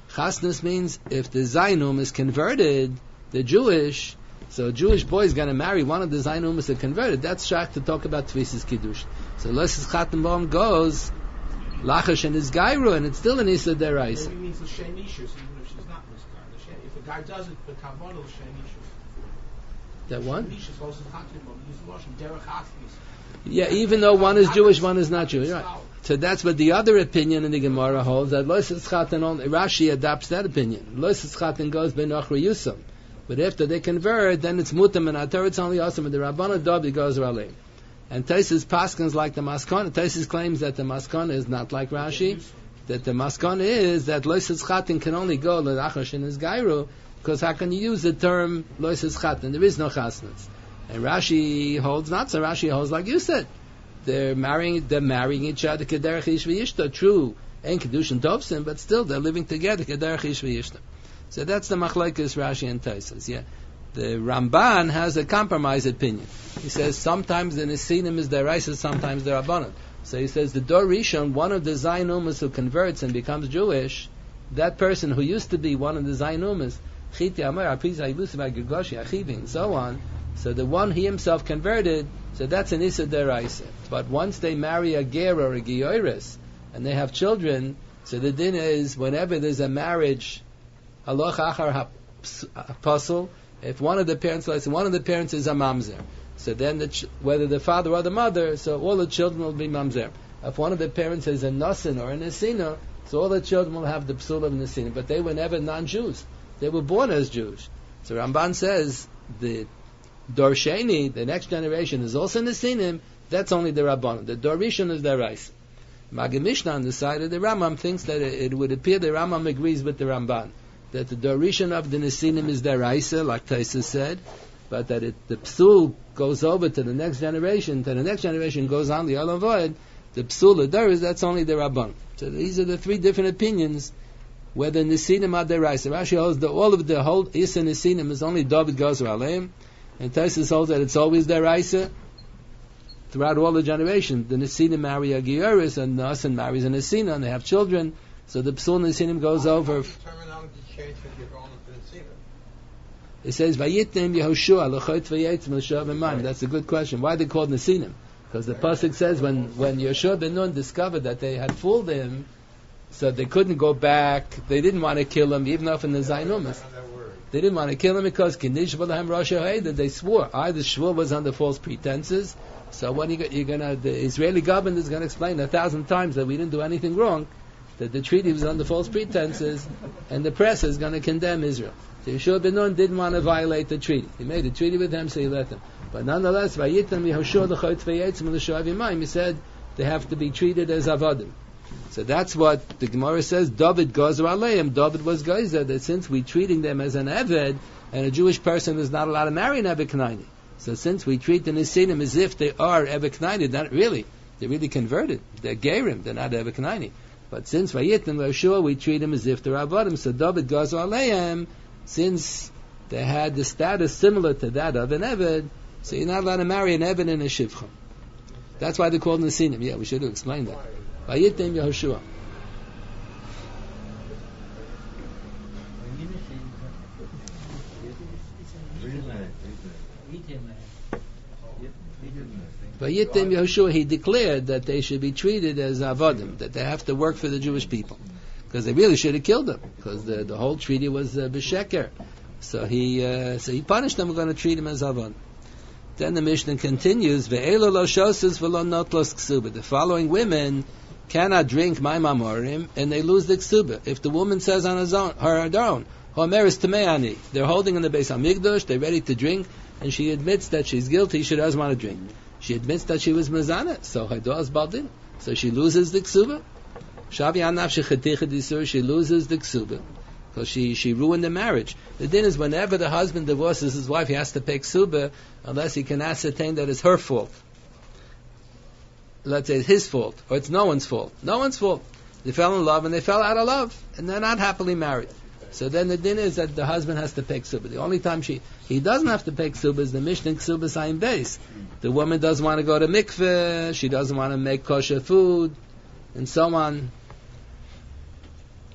Chasnus means if the Zainum is converted, the Jewish, so a Jewish boy is going to marry one of the Zainumas that converted. That's shach to talk about Tvisis Kiddush. So Losis Chatan Bom goes Lachash and his Gairu, and it's still an Issa Deraisa. Maybe it means L'Shem Ishus, even if she's not Miskar. L'Shem- If a guy does it for Kavon, L'Shem Ishus. That one? L'Shem Ishus, Losis Chatan Bom, use the Lashon, Derech Hasnis. Yeah, even though one is Jewish, one is not Jewish. Right. So that's what the other opinion in the Gemara holds, that Losis Chatan only, Rashi adopts that opinion. Losis Chatan goes Ben Achri Yusam. But after they convert, then it's Mutam and Atar, it's only awesome, and the Rabbana Dobi goes Raleim. And Taisus Paskins like the Maskana. Taisus claims that the Maskana is not like Rashi, that the Maskana is that Loises Chatin can only go L'Achash in his Gairu, because how can you use the term Loises Chatin? There is no Chasnitz. And Rashi holds not so. Rashi holds like you said. They're marrying, they're marrying each other Kederech Ish V'Yishta. True, ain't Kedushin Tovsin, but still they're living together Kederech Ish V'Yishta. So that's the Machlekes Rashi and Taisus. Yeah, the Ramban has a compromise opinion. He says sometimes the Nesinim is deraisa, sometimes the Rabbanan. So he says the Dor Rishon, one of the Zainumas who converts and becomes Jewish, that person who used to be one of the Zainumas, Chiti Amar Apiza Ilusiv Agigoshi Achivi, and so on. So the one he himself converted, so that's an Issa deraisa. But once they marry a ger or a gioris and they have children, so the din is whenever there's a marriage. Haloch achar apostle. If one of the parents, like one of the parents is a mamzer, so then the ch- whether the father or the mother, so all the children will be mamzer. If one of the parents is a nasin or a nesina, so all the children will have the psul of nesina. But they were never non-Jews; they were born as Jews. So Ramban says the Dor Sheni, the next generation, is also nesinim. That's only the Rabbanon. The Dor Rishon is the Rais. Magid Mishnah on the side of the Rambam thinks that it, it would appear the Rambam agrees with the Ramban, that the Dorishan of the Nesinim is deraisa, like Taisa said, but that it, the Psul goes over to the next generation, to the next generation goes on the Olam Void, the Psul of Doris, that's only the Rabban. So these are the three different opinions, whether Nesinim are deraisa. Rashi holds that all of the whole Isa Nesinim is only David goes Aleim, and Taisa holds that it's always deraisa, throughout all the generations. The Nesinim marry a Gioris, and the Nasan marries a Nesina, and they have children, so the Psul Nesinim goes over. It says Vayitnem Yehoshua L'chot Vayetz Moshe B'Mayim. That's a good question. Why are they called Nesinim? Because the pasuk says when when Yehoshua ben Nun discovered that they had fooled him, so they couldn't go back. They didn't want to kill him, even though in the Zainumas they didn't want to kill him because Kinish B'Lahem Rosh Ha'ed. They swore either Shvur was under false pretenses. So when you, you're gonna, the Israeli government is going to explain a thousand times that we didn't do anything wrong, that the treaty was under false pretenses, and the press is going to condemn Israel. So Yehoshua ben Nun didn't want to violate the treaty. He made a treaty with them, so he let them. But nonetheless, Vayitam Yehoshua l'chot v'yetzim l'shoav yimayim, he said they have to be treated as avodim. So that's what the Gemara says. David gozer aleim. David was geyser that since we're treating them as an eved, and a Jewish person is not allowed to marry an eved knaini. So since we treat the Nesinim as if they are eved knaini, not really. They're really converted. They're gerim. They're not eved knaini. But since Vayitam Yehoshua, we treat them as if they're avodim. So David gozer aleim. Since they had the status similar to that of an Eved, so you're not allowed to marry an Eved and a Shivcha. That's why they're called Nesinim. Yeah, we should have explained that. Vayitem Yehoshua. Vayitem Yehoshua, he declared that they should be treated as Avodim, that they have to work for the Jewish people. Because they really should have killed them, because the, the whole treaty was uh, b'sheker. So he uh, so he punished them. We're going to treat him as avon. Then the Mishnah continues: Ve'elo lo shosas v'lo notlos ksuba. The following women cannot drink mayim amorim, and they lose the ksuba. If the woman says on her own, her own, Homer is tameani, they're holding in the Beis Hamikdash, they're ready to drink, and she admits that she's guilty. She doesn't want to drink. She admits that she was mezana, so her door is baldin, so she loses the ksuba. She loses the ksuba because she, she ruined the marriage. The din is whenever the husband divorces his wife, he has to pay ksuba unless he can ascertain that it's her fault. Let's say it's his fault or it's no one's fault. No one's fault. They fell in love and they fell out of love and they're not happily married. So then the din is that the husband has to pay ksuba. The only time she he doesn't have to pay ksuba is the Mishnah ksuba sign base. The woman doesn't want to go to mikveh, she doesn't want to make kosher food, and so on.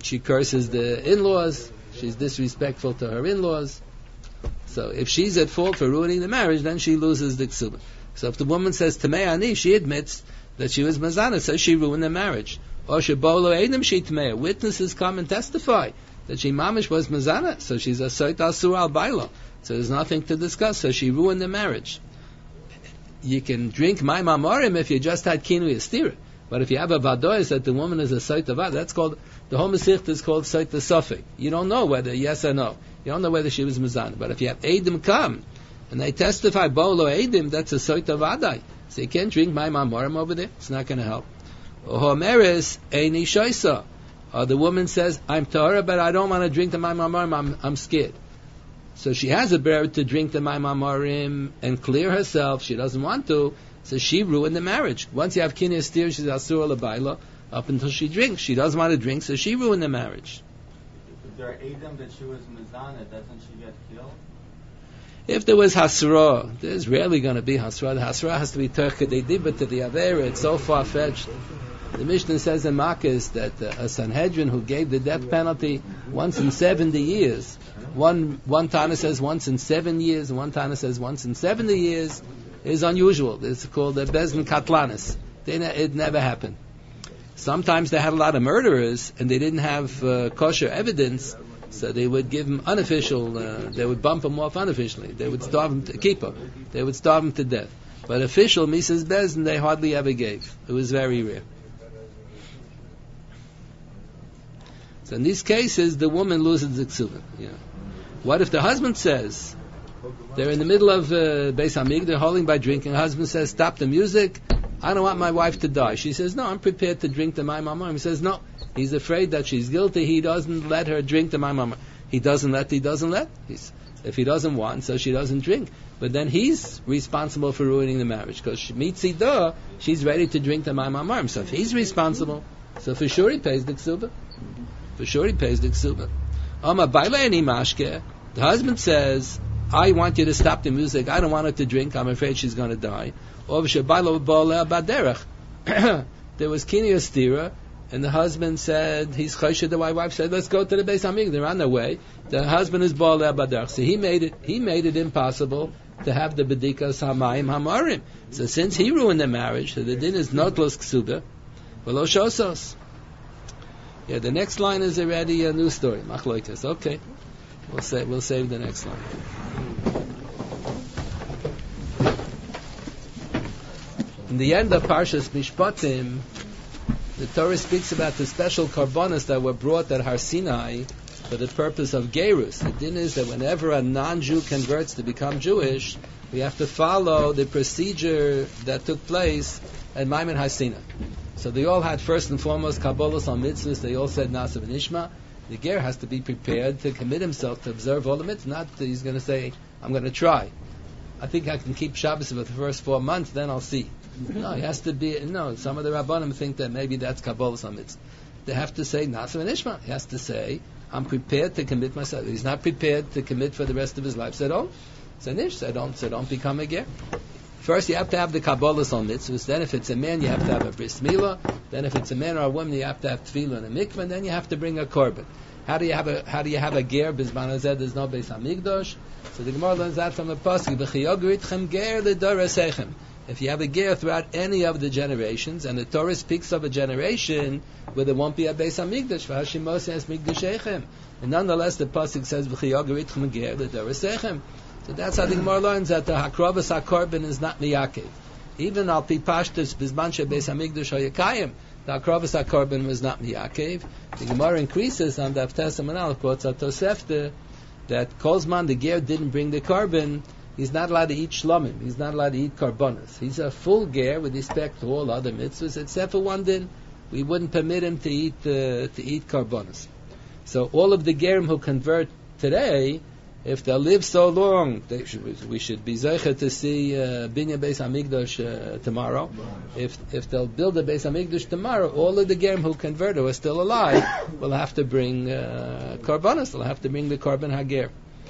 she curses the in-laws, she's disrespectful to her in-laws. So if she's at fault for ruining the marriage, then she loses the ksuba. So if the woman says Tamei Ani, she admits that she was mazana, so she ruined the marriage. Or shebolo eidim she Tamei. Witnesses come and testify that she mamish was mazana, so she's a soit asur al bailo. So there's nothing to discuss, so she ruined the marriage. You can drink my mamorim if you just had kinui estira. But if you have a vadois that the woman is a soit avad, that's called, the whole mesicht is called soit sofik. You don't know whether yes or no. You don't know whether she was mazana. But if you have eidim come, and they testify bolo eidim, that's a soit avadai. So you can't drink my mamorim over there. It's not going to help. Ohomeres eini shoisa. Or the woman says, I'm Torah, but I don't want to drink the my mamorim. I'm, I'm scared. So she has a bear to drink the my mamorim and clear herself. She doesn't want to. So she ruined the marriage. Once you have kinei estir, she's asur l'bayla up until she drinks. She doesn't want to drink, so she ruined the marriage. If there are Edom that she was mizana, doesn't she get killed? If there was hasra, there's rarely going to be hasra. The hasra has to be tercha de dibba to the avera. It's so far fetched. The Mishnah says in Makkos that uh, a Sanhedrin who gave the death penalty once in seventy years. One one Tana says once in seven years, and one Tana says once in seventy years is unusual. It's called the Bezdin Katlanis. They ne- it never happened. Sometimes they had a lot of murderers and they didn't have uh, kosher evidence, so they would give them unofficial, uh, they would bump them off unofficially. They would starve them to keep them. They would starve them to death. But official Misas Bezdin they hardly ever gave. It was very rare. So in these cases, the woman loses the ksuba. Yeah. What if the husband says, they're in the middle of uh, Beis Hamikdash, they're holding by drinking, the husband says, stop the music, I don't want my wife to die. She says, no, I'm prepared to drink the my mama. He says, no, he's afraid that she's guilty, he doesn't let her drink the my mama. He doesn't let, he doesn't let. He's, if he doesn't want, so she doesn't drink. But then he's responsible for ruining the marriage, because mitzidah, she's ready to drink the my mama. So if he's responsible, so for sure he pays the ksuba. For sure he pays the ksuba. Ama baileni mashke. The husband says, I want you to stop the music. I don't want her to drink. I'm afraid she's going to die. There was kinei estira, and the husband said, he's choshed. The wife said, let's go to the Beis Hamikdash. They're on their way. The husband is ba'alei baderech. So he made it, he made it impossible to have the bedikas hamayim hamarim. So since he ruined the marriage, so the din is notlos ksuba, v'lo shosos. Yeah, the next line is already a new story. Machloikas. Okay, we'll say we'll save the next line. In the end of Parshas Mishpatim, the Torah speaks about the special karbonos that were brought at Har Sinai for the purpose of gerus. The din is that whenever a non-Jew converts to become Jewish, we have to follow the procedure that took place at Maimon Har Sinai. So they all had first and foremost kabbalas on mitzvahs. They all said Nasa v'nishma. The ger has to be prepared to commit himself to observe all the mitzvahs. Not that he's going to say, I'm going to try. I think I can keep Shabbos for the first four months, then I'll see. No, he has to be, no, some of the Rabbanim think that maybe that's kabbalas on mitzvahs. They have to say Nasa v'nishma. He has to say, I'm prepared to commit myself. He's not prepared to commit for the rest of his life. So don't. So nish, so don't, so don't become a ger. First, you have to have the kabbalas on mitzvahs. Then, if it's a man, you have to have a bris milah. Then, if it's a man or a woman, you have to have tefillah and a mikvah. And then, you have to bring a korban. How do you have a How do you have a ger? Bizman hazeh, there's no Beis Hamikdash. So the Gemara learns that from the pasuk. V'chiyogeritchem ger l'dorasechem. If you have a ger throughout any of the generations, and the Torah speaks of a generation where there won't be a Beis Hamikdash, v'hashimos es mikdashechem. And nonetheless, the pasuk says v'chiyogeritchem ger l'dorasechem. So that's how the Gemara learns that the Hakrovas HaKorban is not Miyakev. Even al pi pashtus bizman shebeis Hamikdash hayakayim, the Hakrovas HaKorban was not Miyakev. The Gemara increases on the Avtes Amanal, quotes at Tosefta, that Kolzman, the ger, didn't bring the korban, he's not allowed to eat shlomim, he's not allowed to eat karbonos. He's a full ger with respect to all other mitzvahs, except for one din, we wouldn't permit him to eat uh, to eat karbonos. So all of the gerim who convert today, if they'll live so long, they should, we should be zeicher to see uh, Binyan Beis Hamikdash uh, tomorrow. If if they'll build a Beis Hamikdash tomorrow, all of the gerim who convert who are still alive will have to bring uh, karbonos. They'll have to bring the korban hager.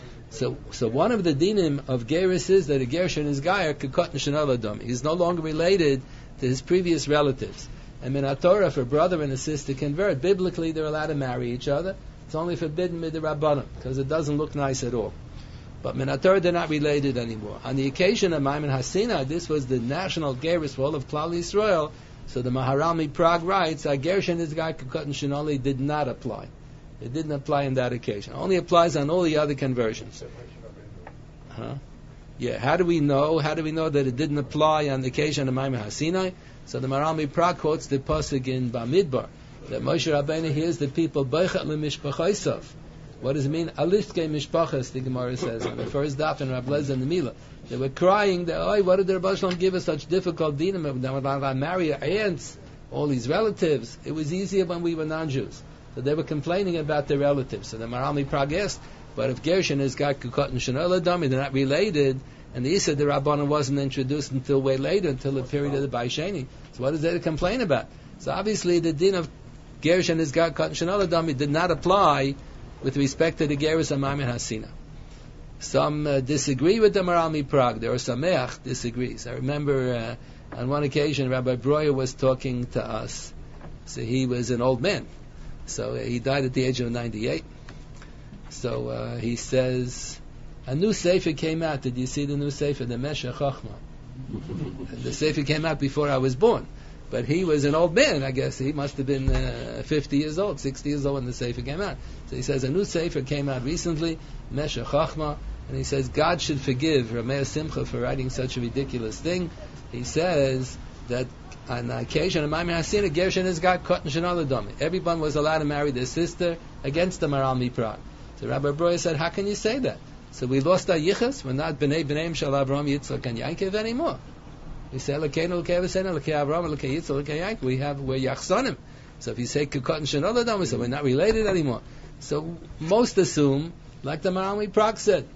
So so one of the dinim of gerus is that a ger shen is gayer kekot nishanol adam. He's no longer related to his previous relatives. And min Torah, if a brother and a sister convert, biblically they're allowed to marry each other. It's only forbidden with the Rabbanim, because it doesn't look nice at all. But min Torah, they're not related anymore. On the occasion of Maimon Hasina, this was the national gerus for all of Klal Yisrael. So the Maharalmi Prague writes that Gershon is guy Kukot and Shinoli did not apply. It didn't apply on that occasion. It only applies on all the other conversions. Huh? Yeah. How do we know? How do we know that it didn't apply on the occasion of Maimon Hasinai? So the Maharalmi Prague quotes the pasuk in Bamidbar that Moshe Rabbeinu hears the people Beichat leMishpachaisav. What does it mean? Alistke Mishpachas, the Gemara says on the first daf in Rav Lezer and the Mila. They were crying that, oh, why did the Rebbe Shalom give us such difficult dinim? When I marry our aunts, all these relatives, it was easier when we were non-Jews. So they were complaining about their relatives. So the Maharalmi Prague asked, but if Gershon is got Kukot and Shanola Dami, they're not related, and the Issa the Rabbanan wasn't introduced until way later, until the period of the Baisheni. So what is there to complain about? So obviously the din of Gershon is got Kukot and Shanola Dami did not apply with respect to the Gerus of Maimon Hasina. Some uh, disagree with the Maharalmi Prague. There are Sameach disagrees. I remember uh, on one occasion Rabbi Breuer was talking to us. So he was an old man. So uh, he died at the age of ninety-eight. So uh, he says, a new Sefer came out. Did you see the new Sefer? The Meshech Chochmah. The Sefer came out before I was born. But he was an old man, I guess. He must have been uh, fifty years old, sixty years old when the Sefer came out. So he says, a new Sefer came out recently, Meshech Chochmah, and he says, God should forgive Rameh Simcha for writing such a ridiculous thing. He says that on the occasion of Maimon Hasina, Gershon has got Kot and Shanola Dami. Everyone was allowed to marry their sister against the Maharalmi Prague. So Rabbi Breuer said, how can you say that? So we lost our yichus. We're not B'nai B'nai Shal Avraham, Yitzchak, and Yaakov anymore. We say, L'keinu, L'kei Avosenu, L'kei Avraham, L'kei Yitzchak, L'kei Yaakov. We have, we're Yachsanim. So if you say Kukot and Shanola Dami, so we're not related anymore. So most assume, like the Maharalmi Prague said,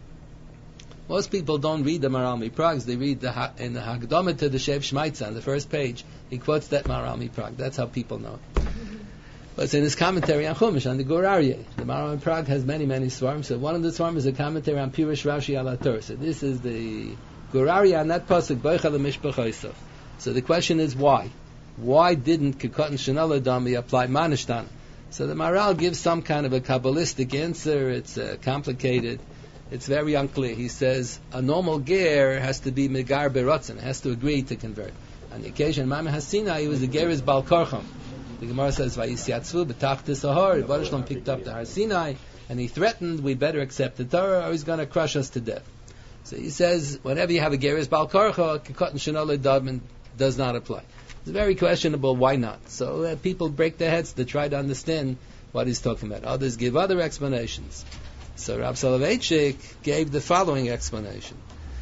most people don't read the Maharalmi Prague. They read the ha- in the Hagdamah to the Shev Shmaitza on the first page. He quotes that Maharalmi Prague. That's how people know it. But it's in his commentary on Chumash, on the Gur Aryeh. The Maharalmi Prague has many, many svarim. So one of the svarim is a commentary on Pirush Rashi al Torah. So this is the Gur Aryeh on that pasuk, Boicha leMishpacha Yisaf. So the question is why? Why didn't Kukot and Shanola Dami apply Manishtan? So the Maharal gives some kind of a Kabbalistic answer. It's uh, complicated. It's very unclear. He says a normal ger has to be megar berotzen, has to agree to convert. On the occasion of Maimon Hasina, he was the ger's Bal Korcham. The Gemara says, "Vayisyatzvu b'tachtis ahar." Baruch Shalom picked up the Har Sinai, and he threatened, "We better accept the Torah, or he's going to crush us to death." So he says, whenever you have a ger's Bal Korcha, Kukot and Shanola Dami does not apply. It's very questionable. Why not? So uh, people break their heads to try to understand what he's talking about. Others give other explanations. So Rav Soloveitchik gave the following explanation.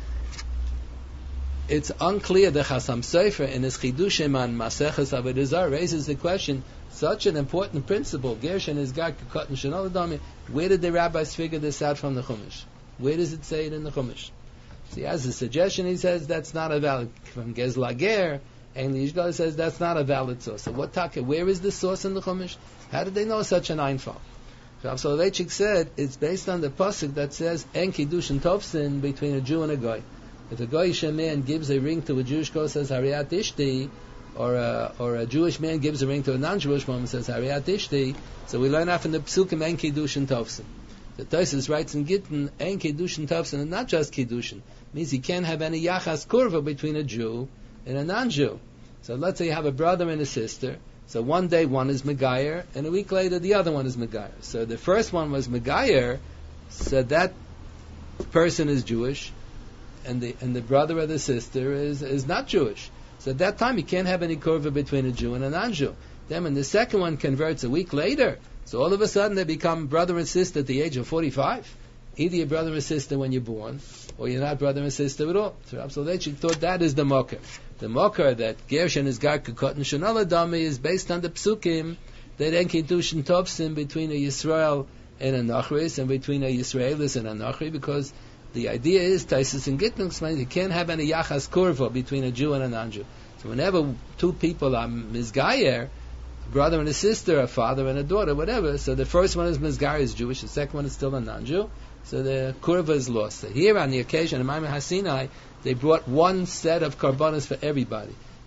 It's unclear that Chasam Sofer in his Chidushim on Maseches Avodah Zarah raises the question, such an important principle, Gershon is Gad Kukot and Shanola Dami, where did the rabbis figure this out from the Chumash? Where does it say it in the Chumash? So he has a suggestion, he says that's not a valid, from Gezla Ger, and the Yishgal says that's not a valid source. So what taka, where is the source in the Chumash? How did they know such an Einfall? Rav Soloveitchik said it's based on the pasuk that says En Kiddushin Tovsin between a Jew and a Goy. If a Goyish man gives a ring to a Jewish girl, says Hariyat Ishti, or a, or a Jewish man gives a ring to a non-Jewish woman, says Hariyat Ishti. So we learn out from the psukim En Kiddushin Tovsin. The Tosfos writes in Gittin En Kiddushin Tovsin, and not just Kiddushin, means you can't have any yachas kurva between a Jew and a non-Jew. So let's say you have a brother and a sister. So one day one is Megayer, and a week later the other one is Megayer. So the first one was Megayer, so that person is Jewish, and the and the brother or the sister is, is not Jewish. So at that time you can't have any kurva between a Jew and a non-Jew. Then when the second one converts a week later, so all of a sudden they become brother and sister at the age of forty-five. Either you're brother and sister when you're born, or you're not brother and sister at all. So Rav Soloveitchik thought that is the mocker. The mocker that Gershon is Gad Kukot and Shanola Dami is based on the psukim that En Kiddushin Tovsin between a Yisrael and a Nachris, and between a Yisraelis and a Nachri, because the idea is, Taisus and Gittin explains, you can't have any Yachas Kurva between a Jew and a non-Jew. So whenever two people are Mizgayer, a brother and a sister, a father and a daughter, whatever, so the first one is Mizgayer, is Jewish, the second one is still a non-Jew, so the Kurva is lost. So here on the occasion of Maimon Hasinai, they brought one set of karbanos for everybody.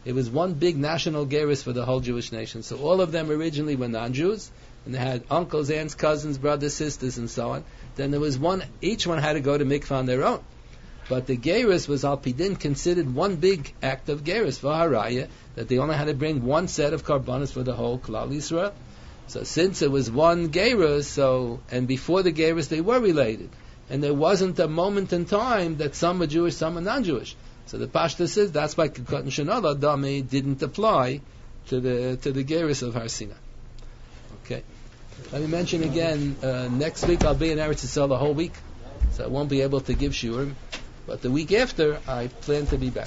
It was one big national gerus for the whole Jewish nation. So all of them originally were non-Jews, and they had uncles, aunts, cousins, brothers, sisters, and so on. Then there was one, each one had to go to mikvah on their own. But the gerus was al pidin considered one big act of gerus for haraya, that they only had to bring one set of karbanos for the whole Klal Yisrael. So since it was one gerus, so and before the gerus they were related, and there wasn't a moment in time that some were Jewish, some were non-Jewish. So the Pashta says that's why Kikot and Shonala Dami didn't apply to the to the gerus of Har Sinai. Okay. Let me mention again. Uh, next week I'll be in Eretz Yisrael the whole week, so I won't be able to give shiurim. But the week after, I plan to be back.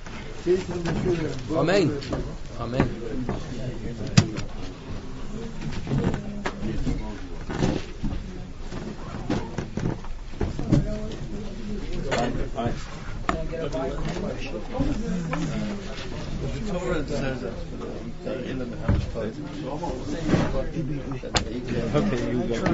Amen. Amen. Aye. The Torah says that in the Mehamesh Code. Okay, you go.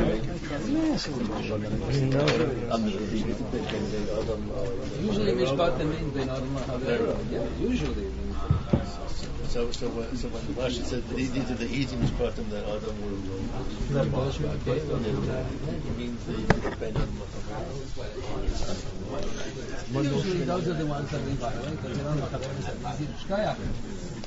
Usually Mishpatim means Ben Adam Lahavera. Yeah, usually. So, so, when, so when Rashi said that these are the easy Mishpatim that Adam will. It means the Ben Adam Lahavera. Usually those are the ones that we violate, because they don't know how to